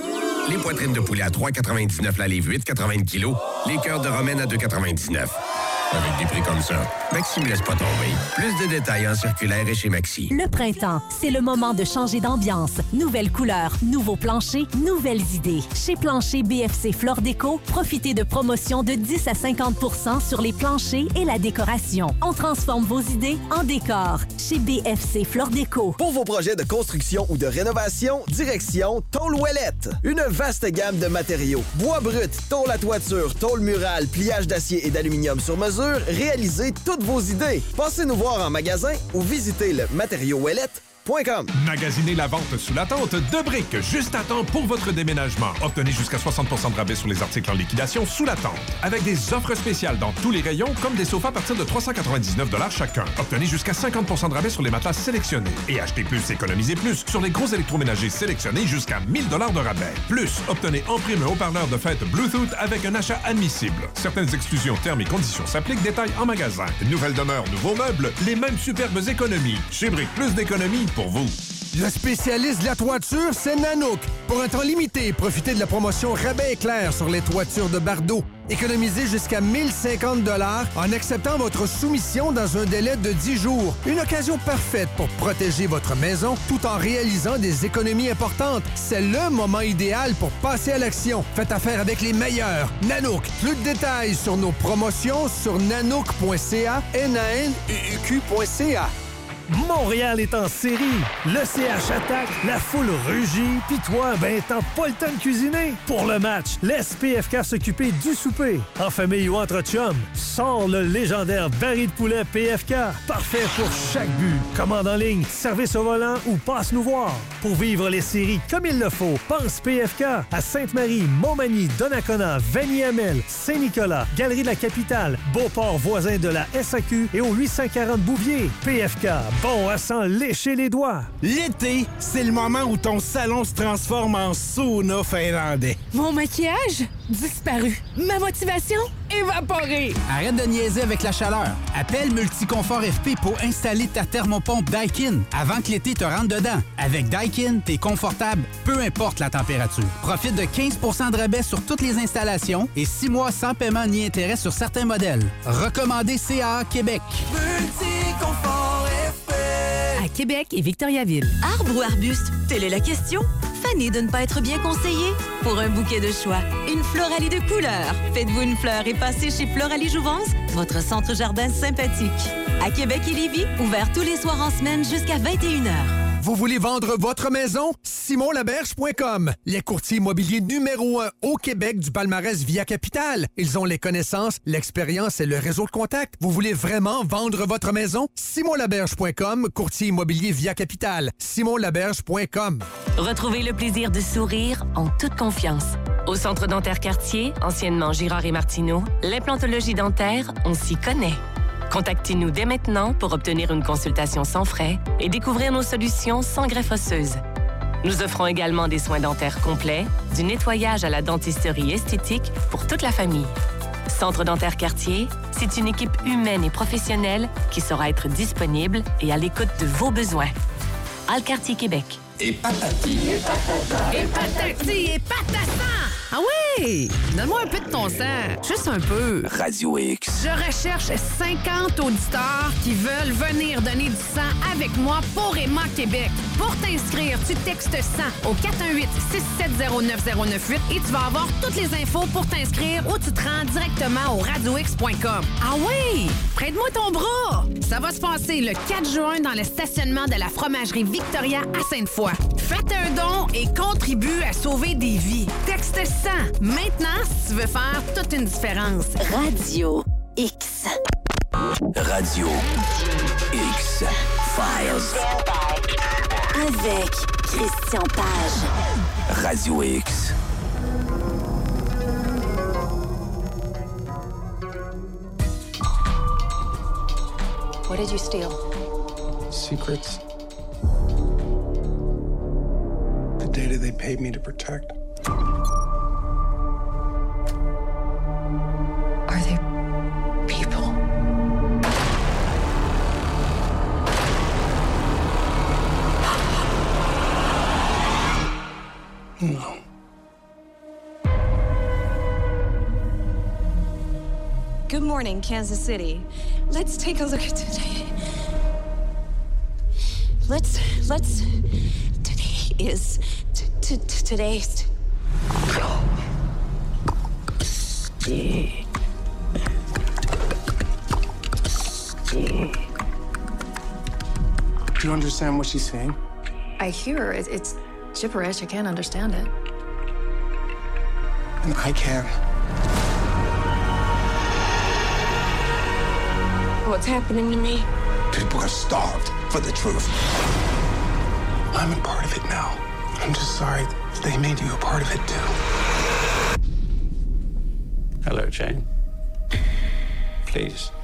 Les poitrines de poulet à 3,99 la livre, 8,80 kg. Les cœurs de romaine à 2,99. Avec des prix comme ça, Maxi me laisse pas tomber. Plus de détails en circulaire et chez Maxi. Le printemps, c'est le moment de changer d'ambiance. Nouvelles couleurs, nouveaux planchers, nouvelles idées. Chez Plancher BFC Flore Déco, profitez de promotions de 10 à 50 % sur les planchers et la décoration. On transforme vos idées en décor. Chez BFC Flore Déco. Pour vos projets de construction ou de rénovation, direction Tôle Ouellette. Une vaste gamme de matériaux. Bois brut, tôle à toiture, tôle murale, pliage d'acier et d'aluminium sur mesure. Réalisez toutes vos idées. Passez nous voir en magasin ou visitez le matériauxouellette.com. Magasinez la vente sous la tente de briques juste à temps pour votre déménagement. Obtenez jusqu'à 60 % de rabais sur les articles en liquidation sous la tente. Avec des offres spéciales dans tous les rayons, comme des sofas à partir de 399 $ chacun. Obtenez jusqu'à 50 % de rabais sur les matelas sélectionnés. Et achetez plus, économisez plus sur les gros électroménagers sélectionnés jusqu'à 1000 $ de rabais. Plus, obtenez en prime un haut-parleur de fête Bluetooth avec un achat admissible. Certaines exclusions, termes et conditions s'appliquent. Détails en magasin. Nouvelle demeure, nouveaux meubles, les mêmes superbes économies. Chez Brick, plus d'économies pour vous. Le spécialiste de la toiture, c'est Nanook. Pour un temps limité, profitez de la promotion Rabais éclair sur les toitures de Bardeau. Économisez jusqu'à 1050 $ en acceptant votre soumission dans un délai de 10 jours. Une occasion parfaite pour protéger votre maison tout en réalisant des économies importantes. C'est le moment idéal pour passer à l'action. Faites affaire avec les meilleurs. Nanook. Plus de détails sur nos promotions sur nanook.ca, nanuq.ca. Montréal est en série. Le CH attaque, la foule rugit, pis toi, t'as pas le temps de cuisiner. Pour le match, laisse PFK s'occuper du souper. En famille ou entre chums, sors le légendaire baril de poulet PFK. Parfait pour chaque but. Commande en ligne, service au volant ou passe nous voir. Pour vivre les séries comme il le faut, pense PFK à Sainte-Marie, Montmagny, Donnacona, Vanier-Hamel, Saint-Nicolas, Galerie de la Capitale, Beauport voisin de la SAQ et au 840 Bouvier. PFK. Bon à s'en lécher les doigts. L'été, c'est le moment où ton salon se transforme en sauna finlandais. Mon maquillage? Disparu. Ma motivation? Évaporée. Arrête de niaiser avec la chaleur. Appelle Multiconfort FP pour installer ta thermopompe Daikin avant que l'été te rentre dedans. Avec Daikin, t'es confortable, peu importe la température. Profite de 15 % de rabais sur toutes les installations et 6 mois sans paiement ni intérêt sur certains modèles. Recommandé CAA Québec. Multiconfort FP. À Québec et Victoriaville. Arbre ou arbuste? Telle est la question. Fanny de ne pas être bien conseillée? Pour un bouquet de choix, une Floralie de couleurs. Faites-vous une fleur et passez chez Floralie Jouvence, votre centre jardin sympathique. À Québec et Lévis, ouvert tous les soirs en semaine jusqu'à 21h. Vous voulez vendre votre maison? SimonLaberge.com. Les courtiers immobiliers numéro 1 au Québec du palmarès Via Capital. Ils ont les connaissances, l'expérience et le réseau de contacts. Vous voulez vraiment vendre votre maison? SimonLaberge.com, courtier immobilier Via Capital. SimonLaberge.com. Retrouvez le plaisir de sourire en toute confiance. Au Centre dentaire Cartier, anciennement Girard et Martineau, l'implantologie dentaire, on s'y connaît. Contactez-nous dès maintenant pour obtenir une consultation sans frais et découvrir nos solutions sans greffe osseuse. Nous offrons également des soins dentaires complets, du nettoyage à la dentisterie esthétique pour toute la famille. Centre dentaire Cartier, c'est une équipe humaine et professionnelle qui saura être disponible et à l'écoute de vos besoins. Alcartier Québec. Et patati. Et patati et patata! Ah oui! Donne-moi un peu de ton sang. Juste un peu. Radio X. Je recherche 50 auditeurs qui veulent venir donner du sang avec moi pour Emma Québec. Pour t'inscrire, tu textes 100 au 418-670-9098 et tu vas avoir toutes les infos pour t'inscrire ou tu te rends directement au radiox.com. Ah oui! Prête-moi ton bras! Ça va se passer le 4 juin dans le stationnement de la fromagerie Victoria à Sainte-Foy. Faites un don et contribue à sauver des vies. Texte 100. Maintenant, si tu veux faire toute une différence. Radio X. Radio X Files. Avec Christian Page. Radio X. What did you steal? Secrets. The data they paid me to protect. Are they people? No. Good morning, Kansas City. Let's take a look at today. Today is today's. Do you understand what she's saying? I hear it. It's gibberish. I can't understand it. And I can. What's happening to me? People are starved for the truth. I'm a part of it now. I'm just sorry they made you a part of it too. Hello, Jane. Please.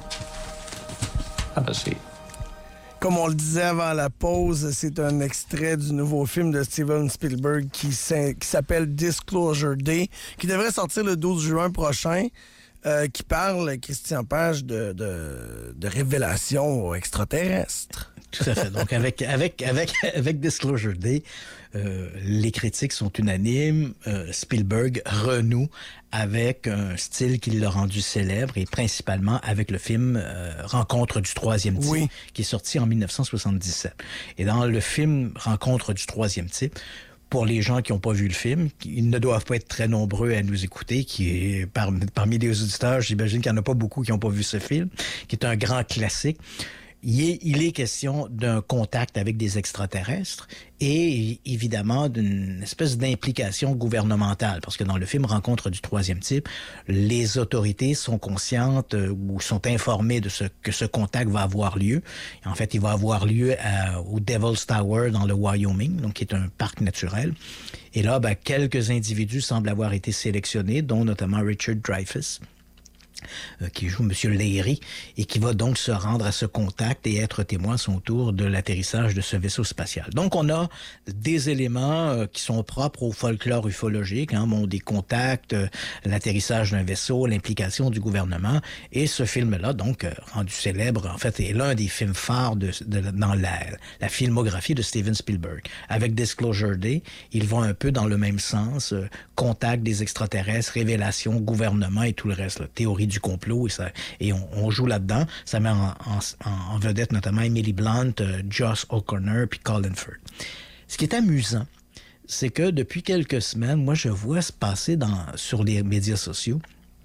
Have a seat. Comme on le disait avant la pause, c'est un extrait du nouveau film de Steven Spielberg qui s'appelle Disclosure Day, qui devrait sortir le 12 juin prochain, qui parle, Christian Page, de révélations extraterrestres. Tout à fait. Donc, avec Disclosure Day, les critiques sont unanimes. Spielberg renoue avec un style qui l'a rendu célèbre et principalement avec le film Rencontre du troisième type, qui est sorti en 1977. Et dans le film Rencontre du troisième type, pour les gens qui n'ont pas vu le film, ils ne doivent pas être très nombreux à nous écouter, qui est parmi les auditeurs, j'imagine qu'il n'y en a pas beaucoup qui n'ont pas vu ce film, qui est un grand classique. Il est question d'un contact avec des extraterrestres et évidemment d'une espèce d'implication gouvernementale, parce que dans le film Rencontre du troisième type, les autorités sont conscientes ou sont informées de que ce contact va avoir lieu. Et en fait, il va avoir lieu au Devil's Tower dans le Wyoming, donc qui est un parc naturel. Et là, quelques individus semblent avoir été sélectionnés, dont notamment Richard Dreyfuss, qui joue M. Leary, et qui va donc se rendre à ce contact et être témoin à son tour de l'atterrissage de ce vaisseau spatial. Donc, on a des éléments qui sont propres au folklore ufologique, des contacts, l'atterrissage d'un vaisseau, l'implication du gouvernement, et ce film-là, donc, rendu célèbre, en fait, est l'un des films phares dans la filmographie de Steven Spielberg. Avec Disclosure Day, ils vont un peu dans le même sens, contact des extraterrestres, révélation, gouvernement et tout le reste, là, théorie du complot, et on joue là-dedans. Ça met en vedette notamment Emily Blunt, Josh O'Connor puis Colin Firth. Ce qui est amusant, c'est que depuis quelques semaines, moi, je vois se passer sur les médias sociaux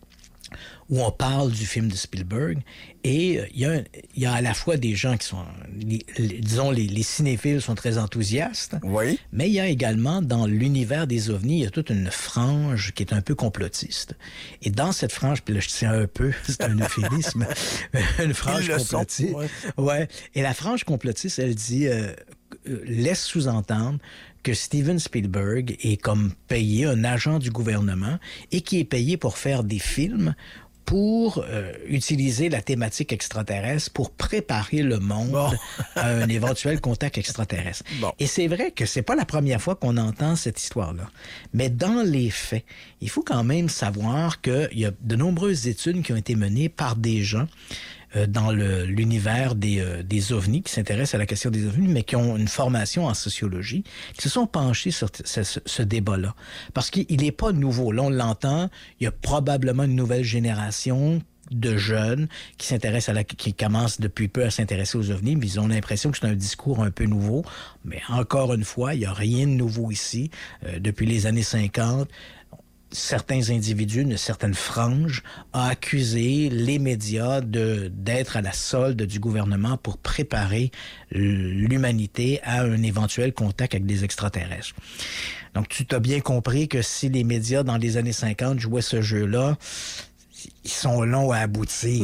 où on parle du film de Spielberg, et il y a à la fois des gens qui sont, disons, les cinéphiles sont très enthousiastes, mais il y a également, dans l'univers des ovnis, il y a toute une frange qui est un peu complotiste. Et dans cette frange, puis là, je tiens un peu, c'est un euphémisme, une frange complotiste. Ouais. Et la frange complotiste, elle dit, laisse sous-entendre que Steven Spielberg est comme payé, un agent du gouvernement, et qui est payé pour faire des films pour utiliser la thématique extraterrestre pour préparer le monde à un éventuel contact extraterrestre. Et c'est vrai que c'est pas la première fois qu'on entend cette histoire-là. Mais dans les faits, il faut quand même savoir qu'il y a de nombreuses études qui ont été menées par des gens dans l'univers des ovnis, qui s'intéressent à la question des ovnis, mais qui ont une formation en sociologie, qui se sont penchés sur ce débat-là. Parce qu'il n'est pas nouveau. Là, on l'entend, il y a probablement une nouvelle génération de jeunes qui commencent depuis peu à s'intéresser aux ovnis, mais ils ont l'impression que c'est un discours un peu nouveau. Mais encore une fois, il n'y a rien de nouveau ici. Depuis les années 50, certains individus, une certaine frange, a accusé les médias d'être à la solde du gouvernement pour préparer l'humanité à un éventuel contact avec des extraterrestres. Donc, tu t'as bien compris que si les médias, dans les années 50, jouaient ce jeu-là, ils sont longs à aboutir.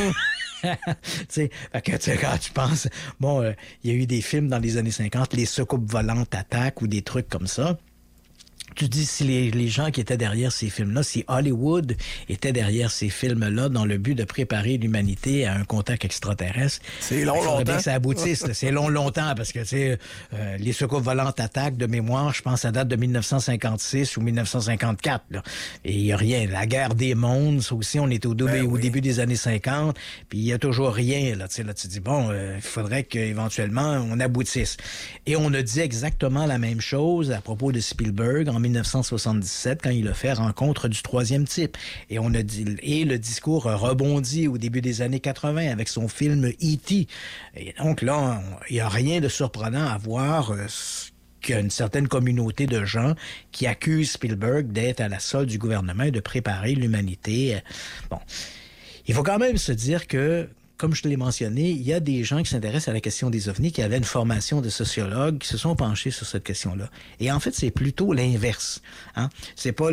Quand tu penses, il y a eu des films dans les années 50, les soucoupes volantes attaquent ou des trucs comme ça. Tu dis, si les gens qui étaient derrière ces films-là, si Hollywood était derrière ces films-là dans le but de préparer l'humanité à un contact extraterrestre, c'est long, longtemps. Bien que ça aboutisse. C'est longtemps, parce que les soucoupes volantes attaquent, de mémoire, je pense, ça date de 1956 ou 1954. Là. Et il n'y a rien. La guerre des mondes, ça aussi, on est au début des années 50, puis il n'y a toujours rien. Là, tu dis, il faudrait qu'éventuellement, on aboutisse. Et on a dit exactement la même chose à propos de Spielberg en en 1977 quand il a fait Rencontre du troisième type. Et le discours a rebondi au début des années 80 avec son film E.T. Et donc là, il n'y a rien de surprenant à voir qu'il y a une certaine communauté de gens qui accusent Spielberg d'être à la solde du gouvernement et de préparer l'humanité. Bon, il faut quand même se dire que, comme je te l'ai mentionné, il y a des gens qui s'intéressent à la question des ovnis, qui avaient une formation de sociologues, qui se sont penchés sur cette question-là. Et en fait, c'est plutôt l'inverse. Hein? C'est pas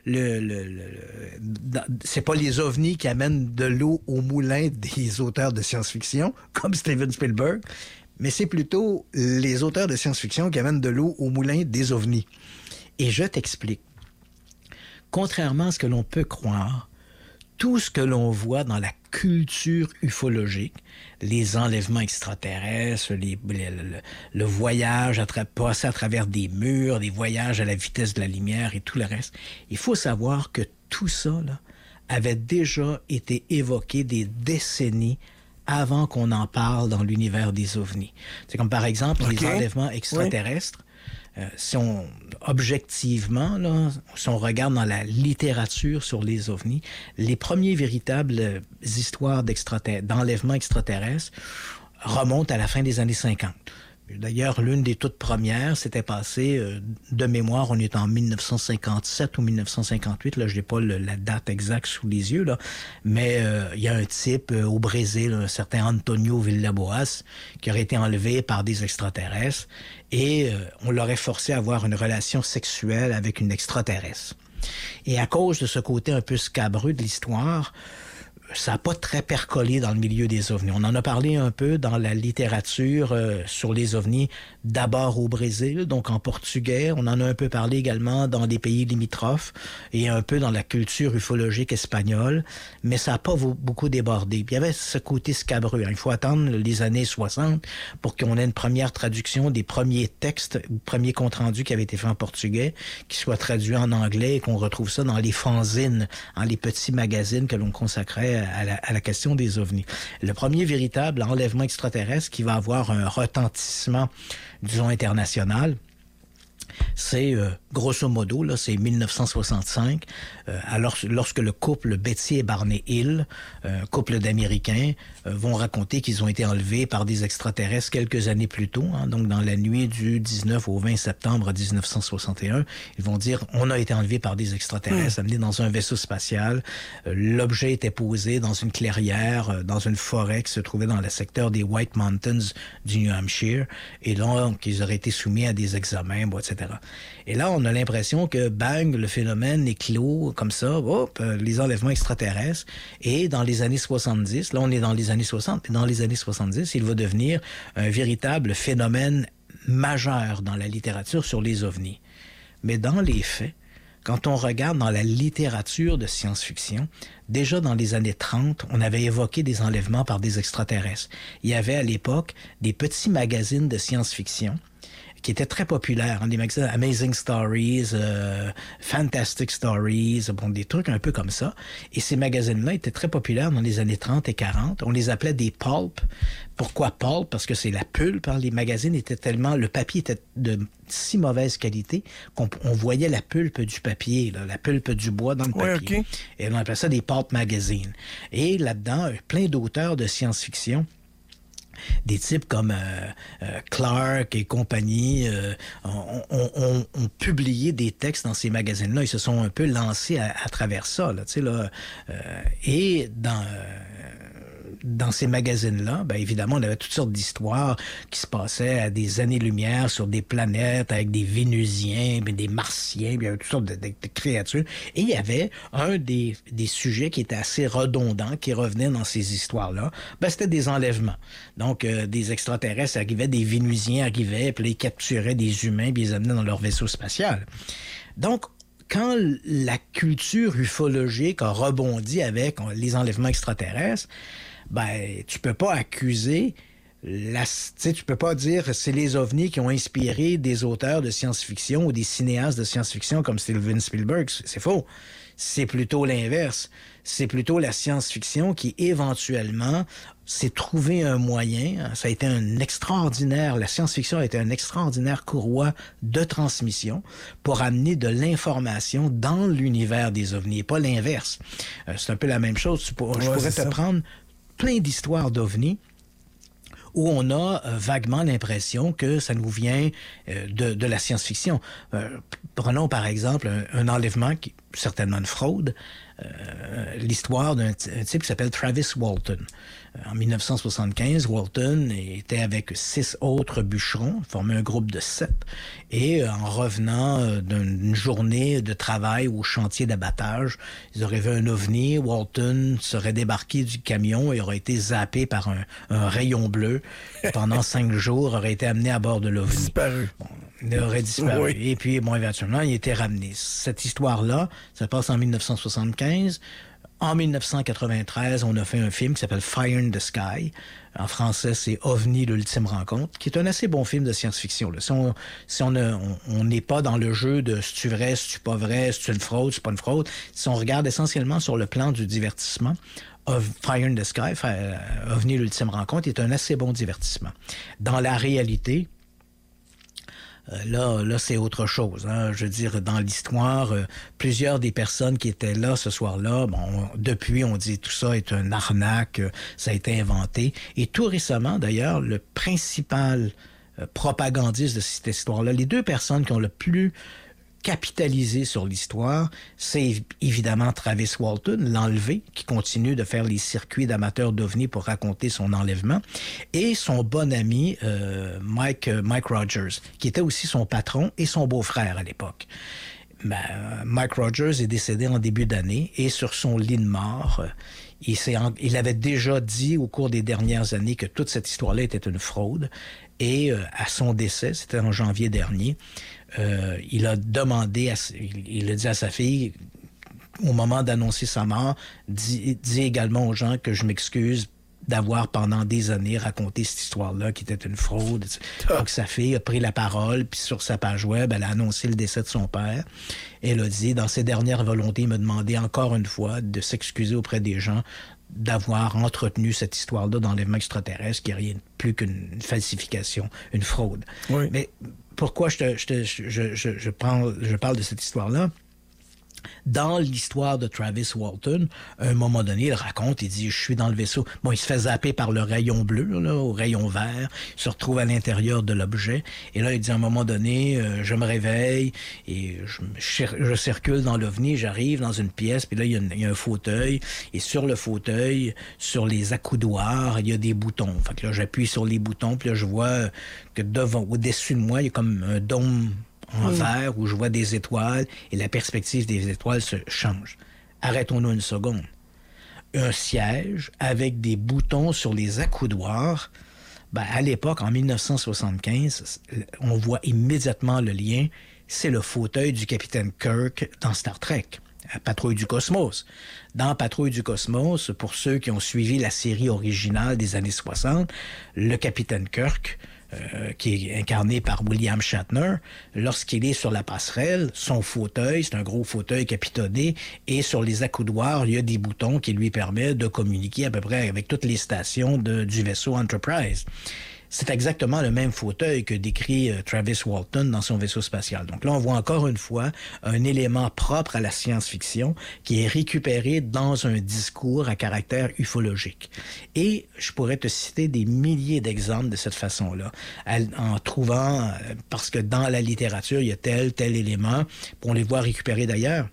c'est pas les ovnis qui amènent de l'eau au moulin des auteurs de science-fiction, comme Steven Spielberg, mais c'est plutôt les auteurs de science-fiction qui amènent de l'eau au moulin des ovnis. Et je t'explique. Contrairement à ce que l'on peut croire, tout ce que l'on voit dans la culture ufologique, les enlèvements extraterrestres, le voyage passer à travers des murs, des voyages à la vitesse de la lumière et tout le reste, il faut savoir que tout ça là, avait déjà été évoqué des décennies avant qu'on en parle dans l'univers des ovnis. C'est comme par exemple les enlèvements extraterrestres. Si on regarde dans la littérature sur les ovnis, les premiers véritables histoires d'enlèvements extraterrestres remontent à la fin des années 50. D'ailleurs, l'une des toutes premières s'était passée, de mémoire, on est en 1957 ou 1958, là, je n'ai pas la date exacte sous les yeux, là, mais il y a un type au Brésil, un certain Antonio Villaboas, qui aurait été enlevé par des extraterrestres et on l'aurait forcé à avoir une relation sexuelle avec une extraterrestre. Et à cause de ce côté un peu scabreux de l'histoire, ça n'a pas très percolé dans le milieu des ovnis. On en a parlé un peu dans la littérature sur les ovnis, d'abord au Brésil, donc en portugais. On en a un peu parlé également dans les pays limitrophes et un peu dans la culture ufologique espagnole, mais ça n'a pas beaucoup débordé. Puis il y avait ce côté scabreux. Il faut attendre les années 60 pour qu'on ait une première traduction des premiers textes, premiers comptes rendus qui avaient été faits en portugais, qui soient traduits en anglais et qu'on retrouve ça dans les fanzines, dans les petits magazines que l'on consacrait à la question des ovnis. Le premier véritable enlèvement extraterrestre qui va avoir un retentissement, disons, international, c'est, grosso modo, là, c'est 1965, alors lorsque le couple Betty et Barney Hill, couple d'Américains, vont raconter qu'ils ont été enlevés par des extraterrestres quelques années plus tôt, hein, donc dans la nuit du 19 au 20 septembre 1961. Ils vont dire, on a été enlevés par des extraterrestres, amenés dans un vaisseau spatial. L'objet était posé dans une clairière, dans une forêt qui se trouvait dans le secteur des White Mountains du New Hampshire, et donc ils auraient été soumis à des examens, bon, etc. Et là, on a l'impression que, bang, le phénomène éclot comme ça, hop, les enlèvements extraterrestres. Et dans les années 70, là, on est dans les années 60, et dans les années 70, il va devenir un véritable phénomène majeur dans la littérature sur les ovnis. Mais dans les faits, quand on regarde dans la littérature de science-fiction, déjà dans les années 30, on avait évoqué des enlèvements par des extraterrestres. Il y avait à l'époque des petits magazines de science-fiction qui étaient très populaires, hein, des magazines Amazing Stories, Fantastic Stories, bon, des trucs un peu comme ça. Et ces magazines-là étaient très populaires dans les années 30 et 40. On les appelait des pulp. Pourquoi pulp? Parce que c'est la pulpe. Hein. Les magazines étaient tellement... Le papier était de si mauvaise qualité qu'on voyait la pulpe du papier, là, la pulpe du bois dans le papier. Okay. Et on appelait ça des pulp magazines. Et là-dedans, plein d'auteurs de science-fiction, des types comme Clark et compagnie ont publié des textes dans ces magazines-là. Ils se sont un peu lancés à travers ça. Là, tu sais, là, et dans ces magazines-là, bien évidemment, on avait toutes sortes d'histoires qui se passaient à des années-lumière sur des planètes avec des Vénusiens, des Martiens, bien toutes sortes de créatures. Et il y avait un des sujets qui était assez redondant, qui revenait dans ces histoires-là, ben, c'était des enlèvements. Donc, des extraterrestres arrivaient, des Vénusiens arrivaient, puis ils capturaient des humains, puis ils les amenaient dans leur vaisseau spatial. Donc, quand la culture ufologique a rebondi avec les enlèvements extraterrestres, ben, tu peux pas accuser, tu peux pas dire c'est les ovnis qui ont inspiré des auteurs de science-fiction ou des cinéastes de science-fiction comme Steven Spielberg. C'est faux. c'est plutôt l'inverse. C'est plutôt la science-fiction qui, éventuellement, s'est trouvé un moyen. Ça a été la science-fiction a été un extraordinaire courroie de transmission pour amener de l'information dans l'univers des ovnis, et pas l'inverse. C'est un peu la même chose. Je pourrais te prendre plein d'histoires d'ovnis où on a vaguement l'impression que ça nous vient de la science-fiction. Prenons par exemple un enlèvement, certainement une fraude, l'histoire d'un type qui s'appelle Travis Walton. En 1975, Walton était avec 6 autres bûcherons, formait un groupe de 7, et en revenant d'une journée de travail au chantier d'abattage, ils auraient vu un ovni. Walton serait débarqué du camion et aurait été zappé par un rayon bleu. Pendant 5 jours, aurait été amené à bord de l'ovni. Disparu. Bon, il aurait disparu. Oui. Et puis, éventuellement, il était ramené. Cette histoire-là, ça passe en 1975. En 1993, on a fait un film qui s'appelle Fire in the Sky. En français, c'est OVNI, l'ultime rencontre, qui est un assez bon film de science-fiction. Là. Si on n'est pas dans le jeu de c'est-tu vrai, c'est-tu pas vrai, c'est-tu une fraude, c'est pas une fraude, si on regarde essentiellement sur le plan du divertissement, Fire in the Sky, OVNI, l'ultime rencontre, est un assez bon divertissement. Dans la réalité, Là, c'est autre chose. Hein. Je veux dire, dans l'histoire, plusieurs des personnes qui étaient là ce soir-là, depuis, on dit tout ça est une arnaque, ça a été inventé. Et tout récemment, d'ailleurs, le principal propagandiste de cette histoire-là, les 2 personnes qui ont le plus capitalisé sur l'histoire, c'est évidemment Travis Walton, l'enlevé, qui continue de faire les circuits d'amateurs d'ovnis pour raconter son enlèvement, et son bon ami Mike Rogers, qui était aussi son patron et son beau-frère à l'époque. Mike Rogers est décédé en début d'année, et sur son lit de mort, il avait déjà dit au cours des dernières années que toute cette histoire-là était une fraude, et à son décès, c'était en janvier dernier, il a demandé, il a dit à sa fille, au moment d'annoncer sa mort, dit également aux gens que je m'excuse d'avoir pendant des années raconté cette histoire-là qui était une fraude. Donc sa fille a pris la parole, puis sur sa page web, elle a annoncé le décès de son père. Elle a dit, dans ses dernières volontés, il m'a demandé encore une fois de s'excuser auprès des gens d'avoir entretenu cette histoire-là d'enlèvement extraterrestre qui n'est rien de plus qu'une falsification, une fraude. Oui. Mais pourquoi je parle de cette histoire-là? Dans l'histoire de Travis Walton, à un moment donné, il raconte, il dit « Je suis dans le vaisseau ». Bon, il se fait zapper par le rayon bleu, là, au rayon vert. Il se retrouve à l'intérieur de l'objet. Et là, il dit à un moment donné, je me réveille et je circule dans l'OVNI, j'arrive dans une pièce, puis là, il y a un fauteuil. Et sur le fauteuil, sur les accoudoirs, il y a des boutons. Fait que là, j'appuie sur les boutons, puis là, je vois que au-dessus de moi, il y a comme un dôme en vert où je vois des étoiles et la perspective des étoiles se change. Arrêtons-nous une seconde. Un siège avec des boutons sur les accoudoirs, à l'époque, en 1975, on voit immédiatement le lien. C'est le fauteuil du capitaine Kirk dans Star Trek, Patrouille du Cosmos. Dans Patrouille du Cosmos, pour ceux qui ont suivi la série originale des années 60, le capitaine Kirk, qui est incarné par William Shatner, lorsqu'il est sur la passerelle, son fauteuil, c'est un gros fauteuil capitonné, et sur les accoudoirs, il y a des boutons qui lui permettent de communiquer à peu près avec toutes les stations du vaisseau Enterprise. C'est exactement le même fauteuil que décrit Travis Walton dans son vaisseau spatial. Donc là, on voit encore une fois un élément propre à la science-fiction qui est récupéré dans un discours à caractère ufologique. Et je pourrais te citer des milliers d'exemples de cette façon-là, en trouvant, parce que dans la littérature, il y a tel élément, on les voit récupérer d'ailleurs.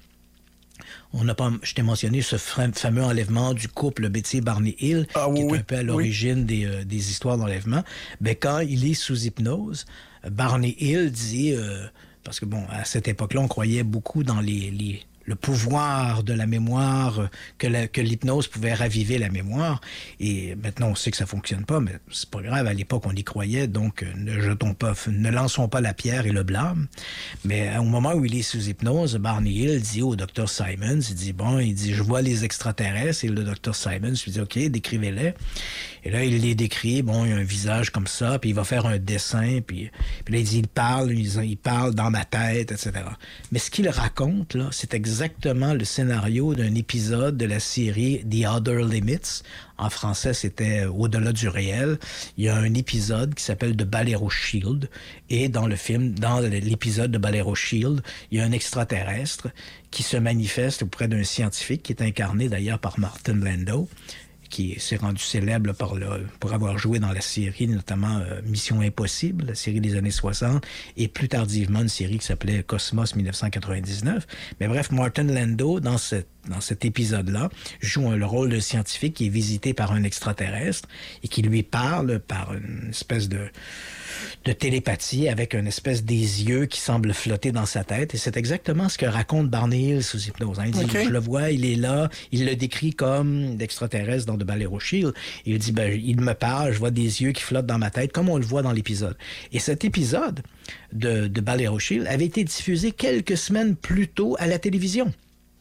Je t'ai mentionné ce fameux enlèvement du couple Betty-Barney Hill, qui est un peu à l'origine des histoires d'enlèvement. Quand il est sous hypnose, Barney Hill dit, parce que à cette époque-là, on croyait beaucoup dans le pouvoir de la mémoire, que l'hypnose pouvait raviver la mémoire. Et maintenant, on sait que ça fonctionne pas, mais c'est pas grave. À l'époque, on y croyait, donc ne lançons pas la pierre et le blâme. Mais au moment où il est sous hypnose, Barney Hill dit au Dr. Simons, il dit, je vois les extraterrestres. Et le Dr. Simons lui dit, OK, décrivez-les. Et là, il les décrit. Il y a un visage comme ça, puis il va faire un dessin, puis là, il dit, il parle dans ma tête, etc. Mais ce qu'il raconte, là, c'est exactement exactement le scénario d'un épisode de la série The Outer Limits. En français, c'était Au-delà du réel. Il y a un épisode qui s'appelle The Balero Shield. Et dans l'épisode de Balero Shield, il y a un extraterrestre qui se manifeste auprès d'un scientifique qui est incarné d'ailleurs par Martin Landau, qui s'est rendu célèbre pour avoir joué dans la série, notamment Mission Impossible, la série des années 60, et plus tardivement une série qui s'appelait Cosmos 1999. Mais bref, Martin Landau, dans cet épisode-là, joue le rôle de scientifique qui est visité par un extraterrestre et qui lui parle par une espèce de télépathie avec une espèce des yeux qui semblent flotter dans sa tête. Et c'est exactement ce que raconte Barney Hill sous hypnose. Il dit, je le vois, il est là, il le décrit comme l'extraterrestre dans The Balero Shield. Il dit, il me parle, je vois des yeux qui flottent dans ma tête, comme on le voit dans l'épisode. Et cet épisode de Balero Shield avait été diffusé quelques semaines plus tôt à la télévision.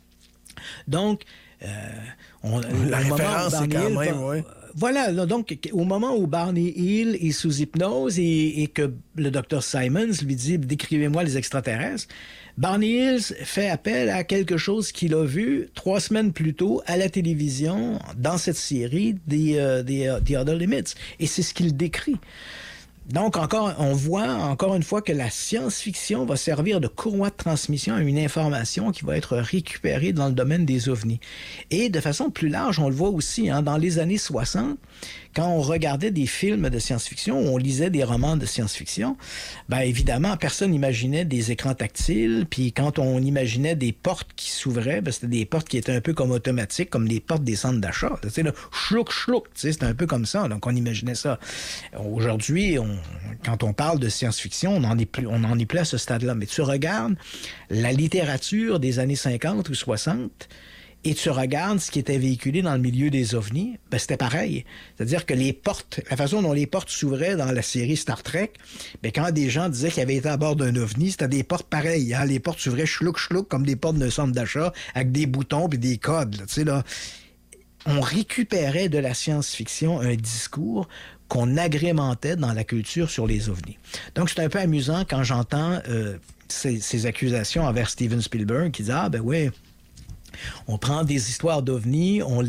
Donc, la référence, c'est quand même, oui. Voilà, donc au moment où Barney Hill est sous hypnose et que le Dr Simons lui dit « Décrivez-moi les extraterrestres », Barney Hill fait appel à quelque chose qu'il a vu 3 semaines plus tôt à la télévision dans cette série The Outer Limits. Et c'est ce qu'il décrit. Donc, on voit encore une fois que la science-fiction va servir de courroie de transmission à une information qui va être récupérée dans le domaine des ovnis. Et de façon plus large, on le voit aussi, dans les années 60, quand on regardait des films de science-fiction, on lisait des romans de science-fiction, évidemment, personne n'imaginait des écrans tactiles, puis quand on imaginait des portes qui s'ouvraient, c'était des portes qui étaient un peu comme automatiques, comme les portes des centres d'achat. Tu sais, là, chlouk, chlouk, c'était un peu comme ça, donc on imaginait ça. Aujourd'hui, quand on parle de science-fiction, on n'en est plus à ce stade-là. Mais tu regardes la littérature des années 50 ou 60 et tu regardes ce qui était véhiculé dans le milieu des ovnis, c'était pareil. C'est-à-dire que la façon dont les portes s'ouvraient dans la série Star Trek, quand des gens disaient qu'ils avaient été à bord d'un ovni, c'était des portes pareilles. Les portes s'ouvraient chlouk, chlouk, comme des portes d'un centre d'achat, avec des boutons et des codes. Tu sais, là, on récupérait de la science-fiction un discours qu'on agrémentait dans la culture sur les ovnis. Donc, c'est un peu amusant quand j'entends ces accusations envers Steven Spielberg qui dit « Ah, oui, on prend des histoires d'ovnis, on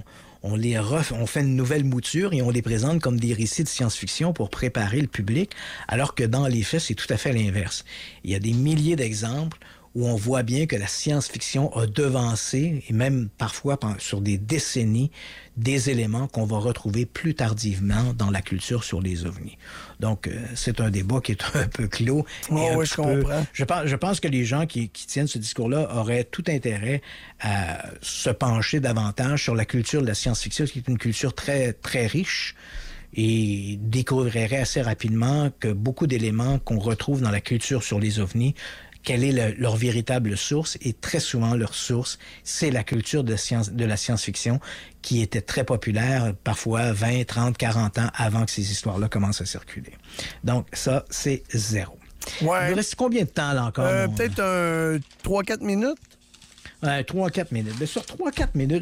fait une nouvelle mouture et on les présente comme des récits de science-fiction pour préparer le public, alors que dans les faits, c'est tout à fait l'inverse. Il y a des milliers d'exemples où on voit bien que la science-fiction a devancé, et même parfois sur des décennies, des éléments qu'on va retrouver plus tardivement dans la culture sur les ovnis. Donc, c'est un débat qui est un peu clos. Oui, je comprends. Je pense que les gens qui tiennent ce discours-là auraient tout intérêt à se pencher davantage sur la culture de la science-fiction, qui est une culture très, très riche, et découvriraient assez rapidement que beaucoup d'éléments qu'on retrouve dans la culture sur les ovnis, quelle est leur véritable source, et très souvent leur source, c'est la culture de la science-fiction qui était très populaire, parfois 20, 30, 40 ans avant que ces histoires-là commencent à circuler. Donc ça, c'est 0. Ouais. Il nous reste combien de temps là encore? Peut-être 3-4 minutes? 3-4 minutes. Mais sur 3-4 minutes,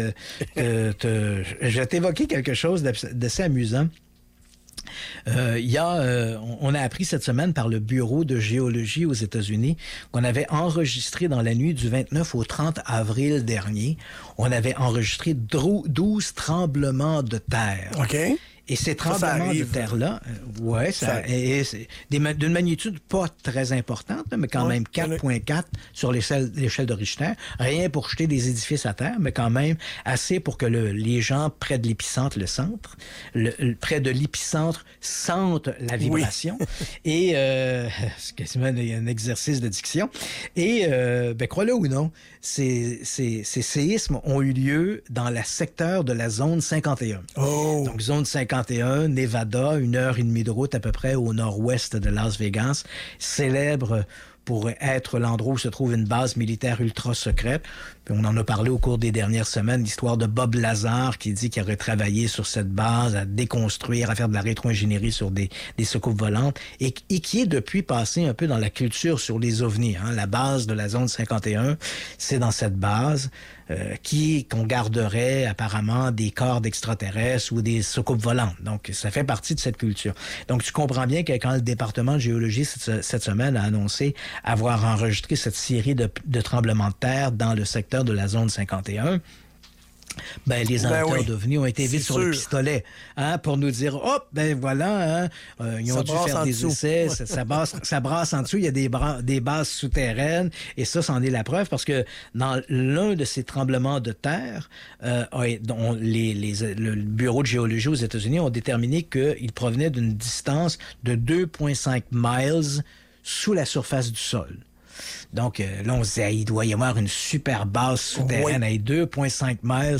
je vais t'évoquer quelque chose d'assez amusant. On a appris cette semaine par le Bureau de géologie aux États-Unis qu'on avait enregistré dans la nuit du 29 au 30 avril dernier, on avait enregistré 12 tremblements de terre. OK. Et ces tremblements de terre-là, d'une magnitude pas très importante, mais quand même 4.4 sur l'échelle de Richter. Rien pour jeter des édifices à terre, mais quand même assez pour que les gens près de l'épicentre près de l'épicentre sentent la vibration. Oui. Et c'est quasiment un exercice de diction. Et crois-le ou non, ces séismes ont eu lieu dans le secteur de la zone 51. Oh. Donc zone 51, Nevada, 1h30 de route à peu près au nord-ouest de Las Vegas, célèbre pour être l'endroit où se trouve une base militaire ultra secrète. On en a parlé au cours des dernières semaines, l'histoire de Bob Lazar qui dit qu'il aurait travaillé sur cette base à déconstruire, à faire de la rétro-ingénierie sur des soucoupes volantes et qui est depuis passé un peu dans la culture sur les ovnis. Hein. La base de la zone 51, c'est dans cette base qu'on garderait apparemment des corps d'extraterrestres ou des soucoupes volantes. Donc, ça fait partie de cette culture. Donc, tu comprends bien que quand le département de géologie cette semaine a annoncé avoir enregistré cette série de tremblements de terre dans le secteur de la zone 51, les amateurs d'OVNI ont été vite sur le pistolet pour nous dire, voilà, ils ont dû faire des essais, ça brasse en dessous, il y a des bases souterraines, et ça, c'en est la preuve, parce que dans l'un de ces tremblements de terre, le Bureau de géologie aux États-Unis ont déterminé qu'il provenait d'une distance de 2,5 miles sous la surface du sol. Donc, là, on se disait, il doit y avoir une super base souterraine à 2,5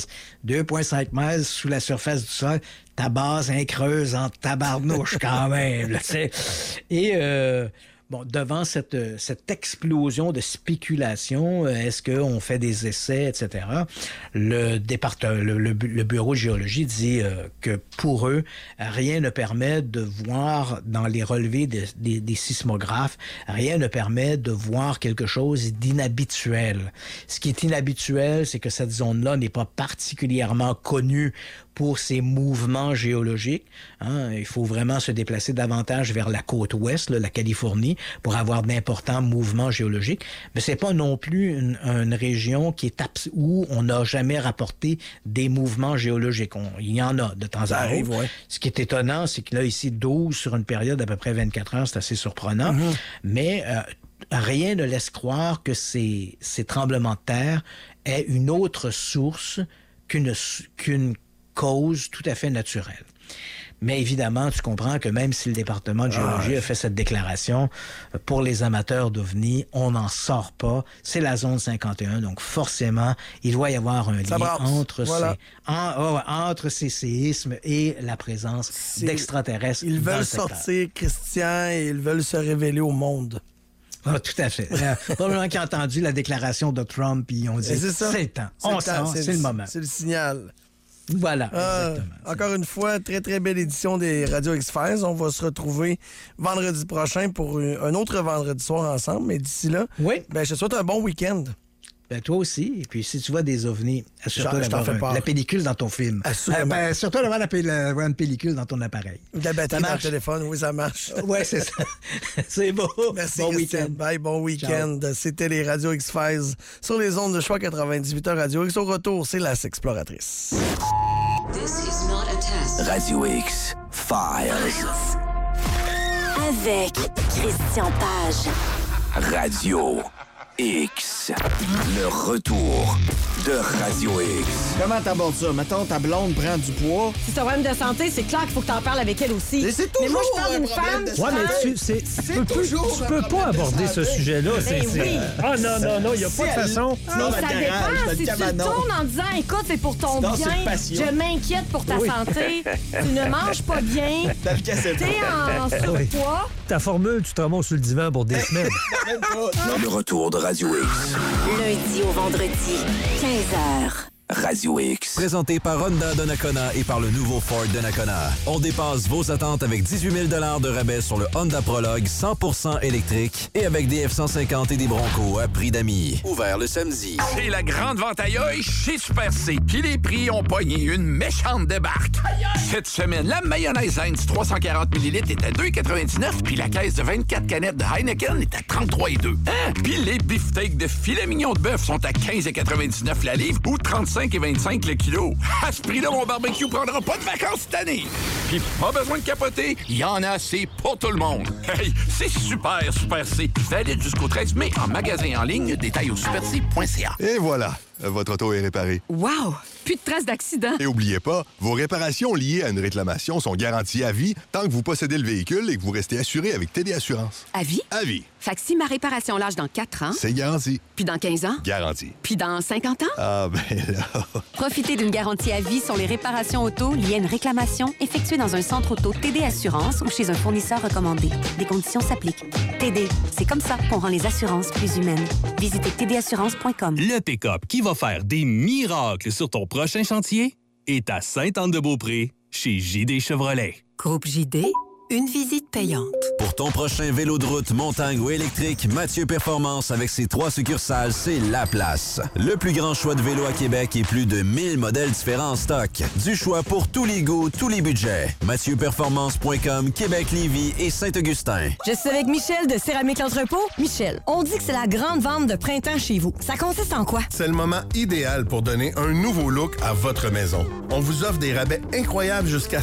miles sous la surface du sol. Ta base est creuse en tabarnouche quand même. Là, et devant cette explosion de spéculation, est-ce qu'on fait des essais, etc., le Bureau de géologie dit que pour eux, rien ne permet de voir dans les relevés des sismographes, rien ne permet de voir quelque chose d'inhabituel. Ce qui est inhabituel, c'est que cette zone-là n'est pas particulièrement connue pour ces mouvements géologiques. Hein. Il faut vraiment se déplacer davantage vers la côte ouest, la Californie, pour avoir d'importants mouvements géologiques. Mais c'est pas non plus une région qui est où on n'a jamais rapporté des mouvements géologiques. Il y en a de temps à autre. Ouais. Ce qui est étonnant, c'est que là, ici, 12 sur une période d'à peu près 24 heures, c'est assez surprenant. Mm-hmm. Mais rien ne laisse croire que ces tremblements de terre aient une autre source qu'une cause tout à fait naturelle. Mais évidemment, tu comprends que même si le département de géologie a fait cette déclaration, pour les amateurs d'OVNI, on n'en sort pas. C'est la zone 51, donc forcément, il doit y avoir un lien entre ces séismes et la présence d'extraterrestres. Ils veulent sortir Christian et ils veulent se révéler au monde. Ah, tout à fait. Probablement qu'ils ont entendu la déclaration de Trump, puis ils ont dit, c'est le temps. On sort, c'est le moment. C'est le signal. Voilà, exactement. Encore une fois, très, très belle édition des Radio X-Files. On va se retrouver vendredi prochain pour un autre vendredi soir ensemble. Mais d'ici là, je te souhaite un bon week-end. Toi aussi. Et puis, si tu vois des ovnis, assure-toi d'avoir la pellicule dans ton film. Assure-toi d'avoir une pellicule dans ton appareil. La batterie dans le téléphone, oui, ça marche. Oui, c'est ça. C'est beau. Merci, bon Christian. week-end. Bye, bon week-end. Ciao. C'était les Radio X-Files sur les ondes de choix 98.1 Radio X. Au retour, c'est la S'Exploratrice. Radio X-Files. Avec Christian Page. Radio X. Le retour de Radio X. Comment t'abordes ça? Mettons, ta blonde prend du poids. Si c'est un problème de santé, c'est clair qu'il faut que t'en parles avec elle aussi. Mais c'est toujours mais moi, je parle d'une femme. Tu peux pas aborder ce sujet-là. Oui. Ah non, il n'y a pas de façon. Mais ça dépend. Si tu tournes en disant, écoute, c'est pour ton bien, je m'inquiète pour ta santé, tu ne manges pas bien, t'es en surpoids. Ta formule, tu te ramasses sur le divan pour des semaines. Le retour de Radio X. Lundi au vendredi, 15h. Radio X. Présenté par Honda Donnacona et par le nouveau Ford Donnacona. On dépasse vos attentes avec 18 000 $ de rabais sur le Honda Prologue 100% électrique et avec des F-150 et des Broncos à prix d'amis. Ouvert le samedi. C'est la grande vente à l'œil chez Super C. Puis les prix ont pogné une méchante débarque. Cette semaine, la mayonnaise Heinz 340 ml est à 2,99 puis la caisse de 24 canettes de Heineken est à 33,2. Hein? Puis les beefsteaks de filet mignon de bœuf sont à 15,99 la livre ou 35,25 le kilo. À ce prix-là, mon barbecue prendra pas de vacances cette année. Puis pas besoin de capoter, il y en a assez pour tout le monde. Hey, c'est super C. Valide jusqu'au 13 mai en magasin en ligne, détail au superc.ca. Et voilà, votre auto est réparée. Wow! Plus de traces d'accident. Et oubliez pas, vos réparations liées à une réclamation sont garanties à vie tant que vous possédez le véhicule et que vous restez assuré avec TD Assurance. À vie? À vie. Fait que si ma réparation lâche dans 4 ans... C'est garanti. Puis dans 15 ans... Garanti. Puis dans 50 ans... Ah, ben là... Profitez d'une garantie à vie sur les réparations auto liées à une réclamation effectuée dans un centre auto TD Assurance ou chez un fournisseur recommandé. Des conditions s'appliquent. TD, c'est comme ça qu'on rend les assurances plus humaines. Visitez tdassurance.com. Le pick-up qui va faire des miracles sur ton prochain chantier est à Sainte-Anne-de-Beaupré, chez JD Chevrolet. Groupe JD, une visite payante. Pour ton prochain vélo de route, montagne ou électrique, Mathieu Performance avec ses 3 succursales, c'est la place. Le plus grand choix de vélos à Québec et plus de 1000 modèles différents en stock. Du choix pour tous les goûts, tous les budgets. MathieuPerformance.com, Québec, Lévis et Saint-Augustin. Je suis avec Michel de Céramique L'Entrepôt. Michel, on dit que c'est la grande vente de printemps chez vous. Ça consiste en quoi? C'est le moment idéal pour donner un nouveau look à votre maison. On vous offre des rabais incroyables jusqu'à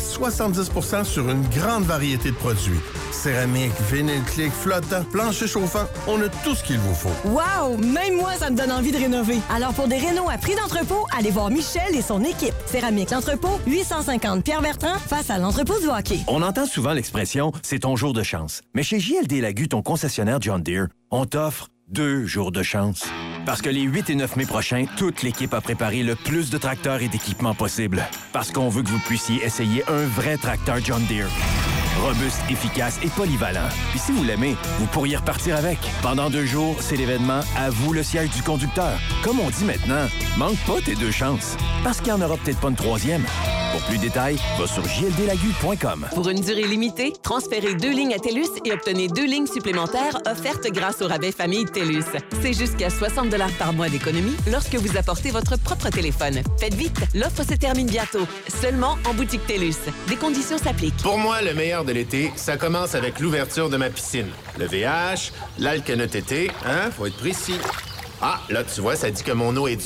70% sur une grande variété de produits. Céramique, vinyle clic, flottant, plancher chauffant, on a tout ce qu'il vous faut. Wow! Même moi, ça me donne envie de rénover. Alors pour des rénos à prix d'entrepôt, allez voir Michel et son équipe. Céramique L'Entrepôt, 850 Pierre-Bertrand, face à l'entrepôt du hockey. On entend souvent l'expression « c'est ton jour de chance ». Mais chez JLD Lagu, ton concessionnaire John Deere, on t'offre 2 jours de chance. Parce que les 8 et 9 mai prochains, toute l'équipe a préparé le plus de tracteurs et d'équipements possible. Parce qu'on veut que vous puissiez essayer un vrai tracteur John Deere. Robuste, efficace et polyvalent. Puis si vous l'aimez, vous pourriez repartir avec. Pendant 2 jours, c'est l'événement « À vous le siège du conducteur ». Comme on dit maintenant, manque pas tes 2 chances. Parce qu'il n'y en aura peut-être pas une 3e. Pour plus de détails, va sur jldlagu.com. Pour une durée limitée, transférez 2 lignes à TELUS et obtenez 2 lignes supplémentaires offertes grâce au rabais famille TELUS. C'est jusqu'à 60 $ par mois d'économie lorsque vous apportez votre propre téléphone. Faites vite, l'offre se termine bientôt. Seulement en boutique TELUS. Des conditions s'appliquent. Pour moi, le meilleur de l'été, ça commence avec l'ouverture de ma piscine. Le VH, l'alcanotété, hein? Faut être précis. Ah, là, tu vois, ça dit que mon eau est